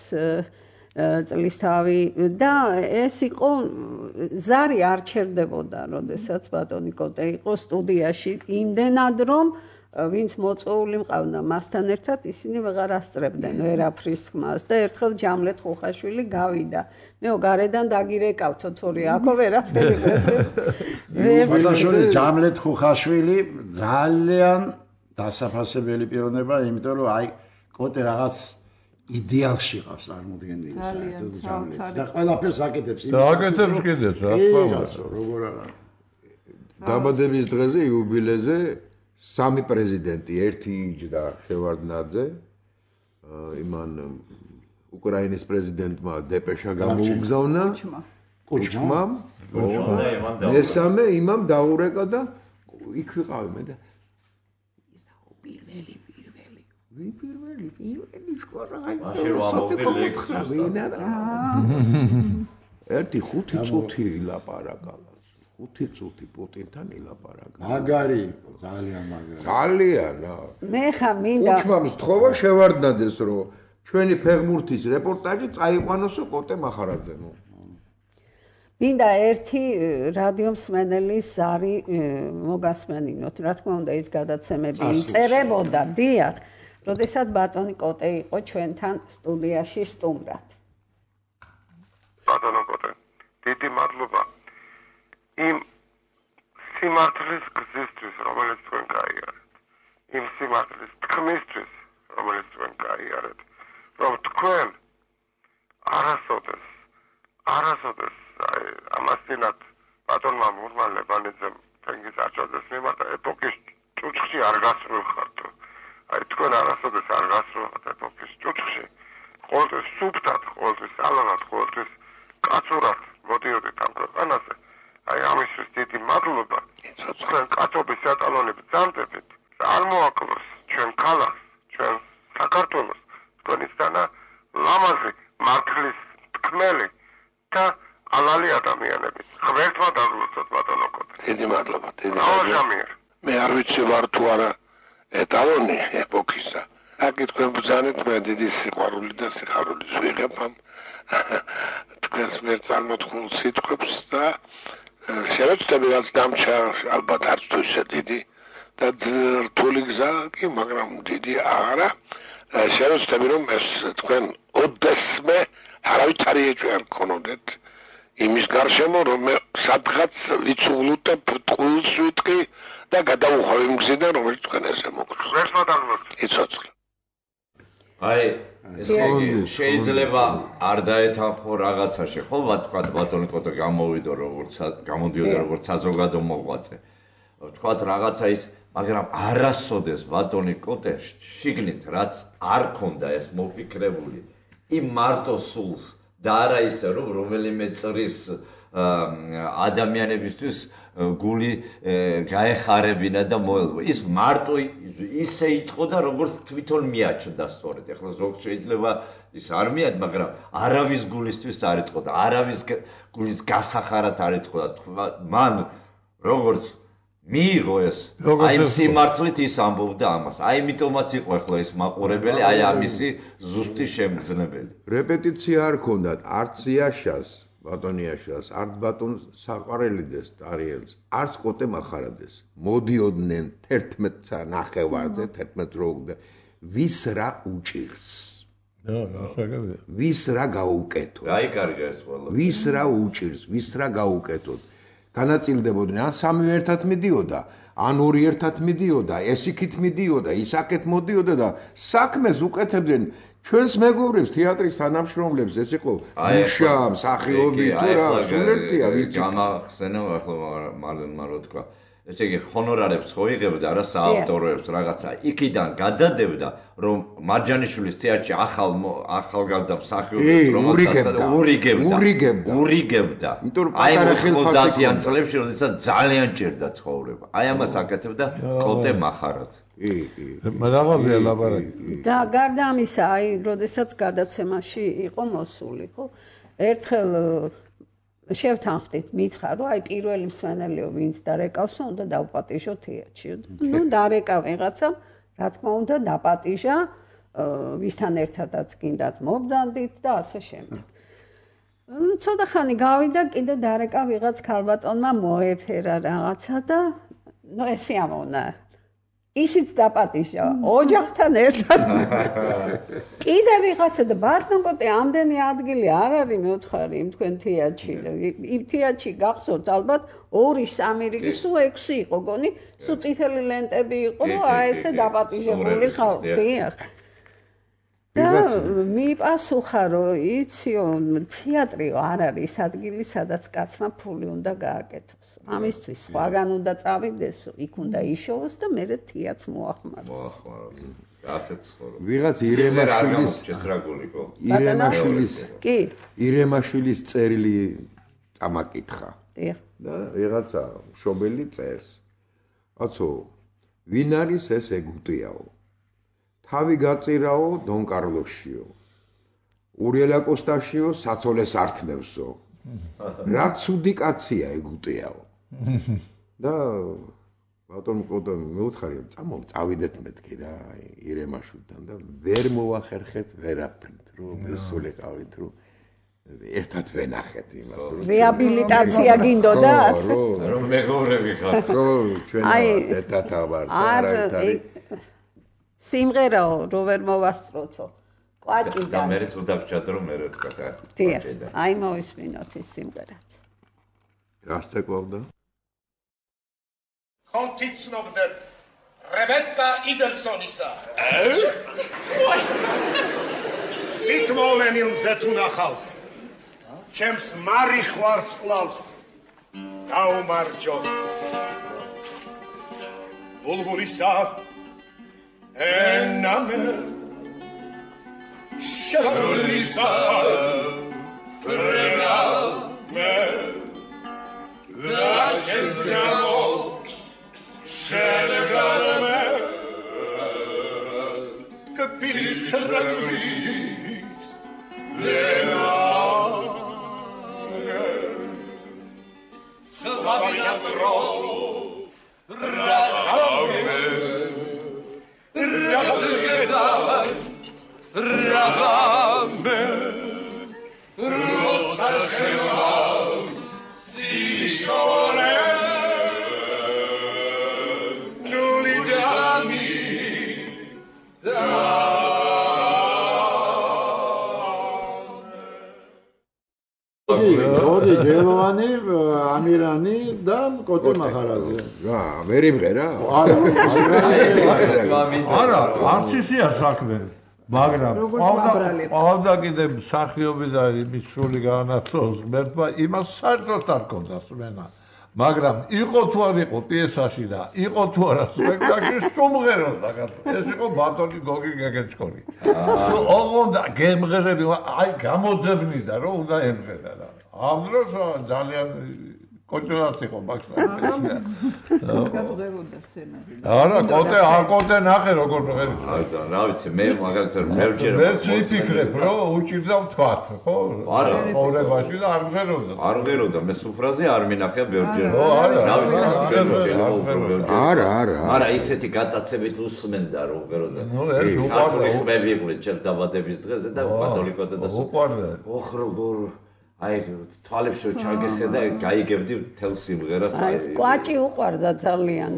წლისთავი და ეს იყო ზარი არ ჩერდებოდა, როდესაც ბატონი კოტე იყო სტუდიაში იმდენად რომ ვინც მოწოული მყავდა მასთან ერთად ისინი ვეღარ ასწრებდნენ ვერაფრის თქმას და ერთხელ ჯამლეთ ხუხაშვილი გავიდა მეო გარედან დაგირეკავთო თორე აქო ვერაფერი ვერაფერი ჯამლეთ ხუხაშვილი ძალიან დასაფასებელი პიროვნება იმიტომ რომ აი კოტე რაღაც იდეალში ყავს წარმოდგენილი საერთოდ და ყველაფერს აკეთებს იმის აკეთებს კიდეც რა თქმა უნდა როგორ არა დაბადების დღეზე იუბილეზე სამი პრეზიდენტი, ერთი იჯდა შევარდნაძე, იმან უკრაინის პრეზიდენტმა დეპეშა გამოუგზავნა, კუჩმამ, მესამე იმამ დაურეკა და იქ ვიყავი მე და ისაო პირველი ერთი 5 წუთი ილაპარაკა 5 წუთი პუტინთან ილაპარაკა. მაგარი, ძალიან მაგარი. ძალიან. მე ხა მინდა უჩმამს თხოვა შევარდნადეს რომ ჩვენი ფეხბურთის რეპორტაჟი წაიყვანოსო კოტე მახარაძემ. მინდა ერთი რადიო მსმენელის ზარი მოგასმენინოთ. რა თქმა უნდა ის გადაცემები იწერებოდა, დიახ, როდესაც ბატონი კოტე იყო ჩვენთან სტუდიაში სტუმრად. ბატონო კოტე, დიდი მადლობა. იმ სიმართლის გზისთვის, რომელიც თქვენ მიმართულის თქმისთვის, რომელიც თქვენ გაიარეთ, რომ თქვენ არასოდეს ამასთანავ ბატონმა მურმა ლებანიძემ თენგის არჩევას მიმართა ეპოქის ჭუჭხში არ გასრულხართ. თქვენ არასოდეს არ გასრულხართ ეპოქის ჭუჭხში. ყოველთვის სუფთად, ყოველთვის ალანად, ყოველთვის კაცურად მოდიოდით ამ ქვეყანაზე. ამისთვის დიდი მადლობა. თქვენ კაცობის ეტალონები ძამტებით. წარმოაკლოს ჩვენ ქალაქს, ჩვენ საქართველოს, თქვენისთანა ლამაზი, მართლის თქმელი და ალალი ადამიანები. ღმერთმა დაგლოცოთ ბატონო კოტე. დიდი მადლობა, დიდი მადლობა. მე არ ვიცი ვარ თუ არა ეტალონი ეპოქისა. აქ თქვენ ბრძანეთ მე დიდი სიყვარული და სიხარულის ვიღებ ამ თქვენს მიერ წარმოთქმულ სიტყვებს და შევეცდები რაც დამჩა ალბათ არც თუ ისე დიდი და რთული გზა კი მაგრამ დიდი არა შევეცდები რომ ეს თქვენ ოდესმე არავითარი ეჭვი არ გქონოდეთ იმის გარშემო რომ მე სადღაც ვიცულუტებ ტყუილს ვიტყვი და გადავუხვევ იმ გზიდან რომელიც თქვენ ესე მოგხსნით. ერთმა დაგმოწ. იცოცხლე. შეიძლება არ დაეთანხმო რაღაცაში, ხო ვთქვათ ბატონი კოტე გამოდიოდა როგორც საზოგადო მოღვაწე. ვთქვათ რაღაცა ის, მაგრამ არასოდეს ბატონი კოტე შიგნით რაც არ ქონდა ეს მოფიქრებული იმ მარტო სულს და არა ისე რომ რომელიმე წრის ადამიანებისთვის გული გაეხარებინა და მოელვა. ის მარტო ისე იყო და როგორც თვითონ მიაჩნდა სწორედ. ეხლა ზოგ შეიძლება ის არ მიად, მაგრამ არავის გულისთვის არ იტყო და არავის გულის გასახარად არ იტყო და მან როგორც მიიღო ეს აი სიმართლით ის ამბობდა ამას. აი იმიტომაც იყო ეხლა ეს მაყურებელი, აი ამისი ზუსტი შემგზნებელი. რეპეტიცია არ ქონდათ არც იაშას ბატონიაშას, არც ბატონ საყვარელიძეს ტარიელს, არც კოტე მახარაძეს. მოდიოდნენ 11 ნახევარზე, 11 როგდე. ვის რა უჭირს? ვის რა გაუკეთო? რა იკარგა ეს ყველა? ვის რა უჭირს? ვის რა გაუკეთოთ? განაწილდებოდნენ, ან სამი ერთად მიდიოდა, ან ორი ერთად მიდიოდა, ეს იქით მიდიოდა, ის აქეთ მოდიოდა და საქმეს უკეთებდნენ ჩვენს მეგობრებს თეატრის თანამშრომლებს ეს იყო მუშა, მსახიობი თუ რა, სულ ერთია ვიცი. გამახსენე ახლა მალე რო თქვა. ესე იგი ჰონორარებს ხო იღებდა რა საავტოროებს რაღაცა. იქიდან გადადებდა რომ მარჯანიშვილის თეატრში ახალგაზრდა მსახიობებს ურიგებდა. აი 90-იან წლებში როდესაც ძალიან ჭირდა ცხოვრება. აი ამას აკეთებდა კოტე მახარაძე. რაღაცა ლაპარაკი. და გარდა ამისა, აი, როდესაც გადაცემაში იყო მოსული, ხო? ერთხელ შევთანხმდით, მითხრა, რომ აი პირველი მსმენელიო ვინც დარეკავსო, უნდა დავპატიჟო თეატრში. ნუ დარეკა ვიღაცამ, რა თქმა უნდა, დაპატიჟა, ვისთან ერთადაც გინდათ მობძანდით და ასე შემდეგ. ცოტა ხანი გავიდა, კიდე დარეკა ვიღაც ქალბატონმა მოეფერა რაღაცა და ნუ ესე ამონა. ისიც დაპატიჟა ოჯახთან ერთად. კიდე ვიღაცა და ბატონ კოტე ამდენი ადგილი არ არის მეუთხარი იმ თქვენ თეატრში. იმ თეატრში გახსოვთ ალბათ 2-3 რიგი სულ 6 იყო გონი, სულ წითელი ლენტები იყო, რომ აი ესე დაპატიჟებული ხალხი. და მიპასუხა რომ იციო თეატრიო არ არის ადგილი სადაც კაცმა ფული უნდა გააკეთოს. ამისთვის სხვაგან უნდა წავიდესო, იქ უნდა იშოვოს და მერე თეატრს მოახმაროს. ვიღაც ირემაშვილის წერილი წამაკითხა. და ვიღაცა მშობელი წერს. აცო, ვინ არის ეს ეგუტიაო? თავი გაწირაო დონ კარლოსშიო. ურიელა კოსტაშიო საცოლეს ართმევსო. რა ცუდი კაცია ეგუტიაო. და ბატონ კოტე მეუთხარი წავიდეთ მეთქი რა ირემაშვილთან და ვერ მოახერხეთ ვერაფრით რომ სულიყავით რომ ერთად ვენახეთ იმას რომ რეაბილიტაცია გინდოდათ რომ მეგობრები ხართ ხო ჩვენ ერთად ვართ არ სიმღერაო რო ვერ მოვასწროთო კვაჭიდან და მე თუ დაგჭადო რომ მე რა თქვა კვაჭიდან აი მოვისმინოთ ის სიმღერაც რას წეკვავდა ხომ თიცნობდეთ რებეკა იდელსონისა. ციტმოლენი მზე თუ ნახავს. ჩემს მარიხვარს ყლავს. გაუმარჯოს. ბულბულისა ენამე შარლისა ტრენამე რაშეზიამო შელგალმე კპილისრალი რენამე სვავიატრო რაგამე Ragame Rosa Shema Sishore Nulidami ორი გელოვანი, ამირანი და კოტე მახარაძე. რა, ვერ იმღერა? არა, არც ისია საქმე. მაგრამ ყავდა კიდე მსახიობი და იმის სრული განათლოს ღმერთმა იმას საერთოდ არ ჰქონდა სმენა. მაგრამ იყო თუ არ იყო პიესაში და იყო თუ არა სპექტაკლში სუმღეროდა კაცო. ეს იყო ბატონი გოგი გეგეჭკორი. ოღონდა გემღერები აი გამოძებნიდა რომ უნდა ემღერა რა. ამ დროს ძალიან კოჭრად იყო მაქსიმალია. გამღეროდა სცენარი. არა, კოტე ნახე როგორ მღერის. რა ვიცი, მე მაგალითად მერჯერ ვერც ვიფიქრებ, რომ უჭირდა ვთქვათ, ხო? არა, ცხოვრებაში და არ მღეროდა. არ მღეროდა, მე სუფრაზე არ მინახია ბევრჯერ. არა, არა, ისეთი გატაცებით უსმენდა რომ მღეროდა. ნუ ეს უყვარდა. ხმები იყვნენ ჩემ დაბადების დღეზე და ბატონი კოტე და უყვარდა. ოხ როგორ აი თვალებში ჩაგეხედა გაიგებდი თელ სიმღერას აი ეს კვაჭი უყვარდა ძალიან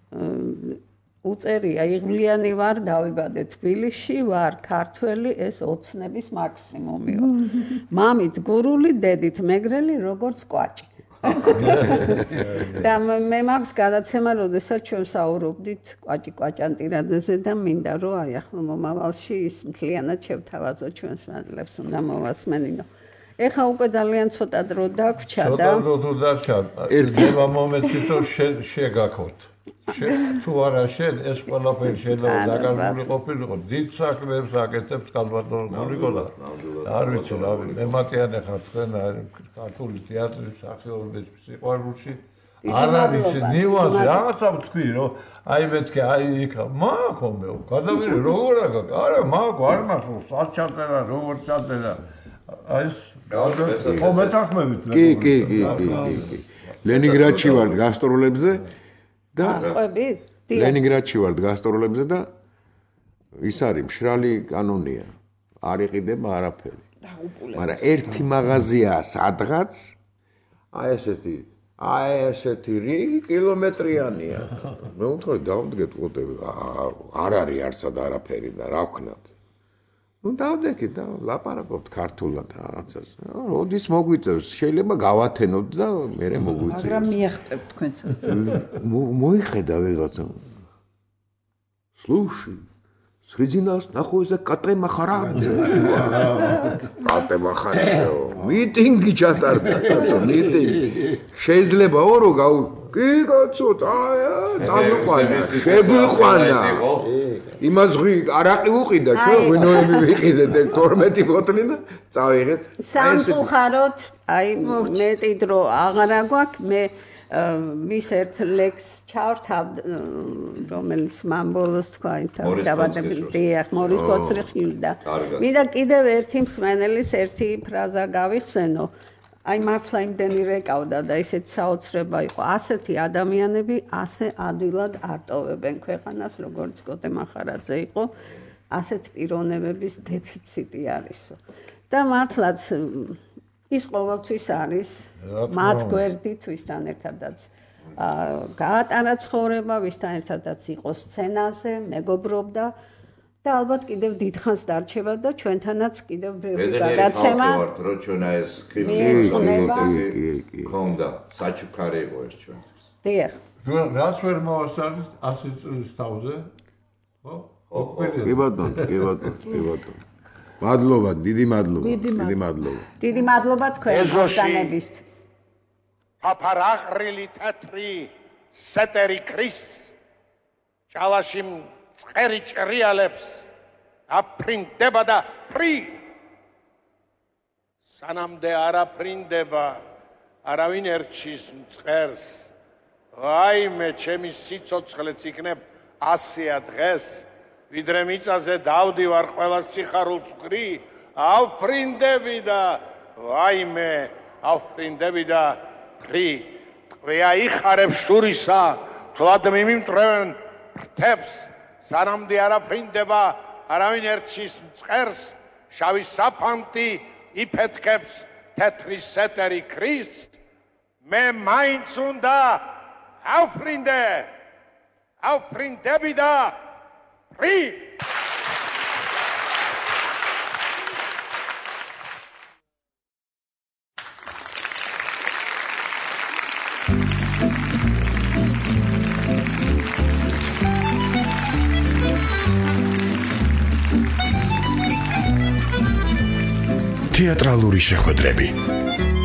უწერია იღვლიანი ვარ დავიბადე თბილისში ვარ ქართველი ეს ოცნების მაქსიმუმიო მამით გურული დედით მეგრელი როგორც კვაჭი და მე მაქვს გადაცემა როდესაც ჩვენ საუბრობდით კვაჭი კვაჭანტირაძეზე და მინდა რომ აი ახლა მომავალში ის მთლიანად შევთავაზო ჩვენს მადლებს უნდა მოვასმენინო ეხა უკვე ძალიან ცოტა დრო დაგვრჩა და ცოტა დრო თუ დარჩა ერთმა მომენტში თუ შეგაქოთ თუ არა შენ ეს ყველაფერი შეიძლება დაკარგული ყოფილიყო დიდ საქმეებს აკეთებს კალბატონი გულიკოლა არ ვიცი რა მე მატიანე ხარ თქვენ ქართული თეატრის სახეობის სიყვარულში არ არის ნიუანსი რაღაცა თქვი რომ აი მეთქე აი იქა მაქვს მე გადავიდე როგორ არა მაქვს არ მაქვს საჩატერა როგორ ჩატერა აი ეს ხო მეტახმებით კი ლენინგრადში ვარ გასტროლებზე და ლენინგრადში ვარ გასტროლებზე და ის არის მშრალი კანონია არ იყიდება არაფერი მაგრამ ერთი მაღაზიაა სადღაც აი ესეთი რიგი კილომეტრიანია მე ვთქვი დავდგეთ ყოტები არ არის არცად არაფერი და რა ვქნათ ნუ დავდექით და ლაპარაკობთ ქართულად რაღაცას. როდის მოგვიწევს? შეიძლება გავათენოთ და მერე მოგვიწევს. მაგრამ მიაღწევთ თქვენსაც. მოიხედა ვიღაცა. Слушай, среди нас находится Катэ Махарадзе. Катэ Махарадзе. მიტინგი ჩატარდა, მიტინგი. შეიძლება ორო კი კაცო, დავიყვანა, შეგვიყვანა. იმას არაყი უყიდა, ჩვენ ვინოები ვიყიდეთ 12 ბოთლი და წავიღეთ. სამწუხაროდ, აი მეტი დრო აღარ აგვაქვს, მე მის ერთ ლექს ჩავრთავ, რომელიც მან ბოლოს თქვა, დავადებული მორის კოცრიხილი და მინდა კიდევ ერთი მსმენელის ერთი ფრაზა გავიხსენო. აი მართლა იმდენი რეკავდა და ისეთ საოცრება იყო. ასეთი ადამიანები ასე ადვილად არ ტოვებენ ქვეყანას, როგორც კოტე მახარაძე იყო. ასეთ პიროვნებების დეფიციტი არისო. და მართლაც ის ყოველთვის არის მათ გვერდით ვისთან ერთადაც გაატარა ცხოვრება, ვისთან ერთადაც იყო სცენაზე, მეგობრობდა და ალბათ კიდევ დიდხანს დარჩება და ჩვენთანაც კიდევ ბევრი გადაცემა ვართ რომ ჩვენ ეს ხილი ქონდა საჩუქარი იყო ეს ჩვენ. დიახ რას ვერ მოვასწარეთ 100 წლის თავზე? ხო? კი ბატონო. მადლობა, დიდი მადლობა. დიდი მადლობა თქვენ მოსწანებისთვის. ფაფარახრილი თეთრი სეტერი ქრის ჭალაში მწყერი ჭრიალებს აფრინდება და ფრი სანამდე არაფრინდება არავინ ერჩის მწყერს ვაიმე ჩემი სიცოცხლეც იქნებ 100 დღეს ვიდრე მიწაზე დავდივარ ყველა სიხარულს ვკრი ავფრინდები და ვაიმე ავფრინდები და ფრი ტყვია იხარებს შურისა თლად მიმიმტრევენ ფრთებს სანამდე არაფრინდება არავინ ერჩის მწყერს შავი საფანტი იფეთქებს თეთრი სეტერი ქრის მე მაინც უნდა ავფრინდები და ფრი თეატრალური შეხვედრები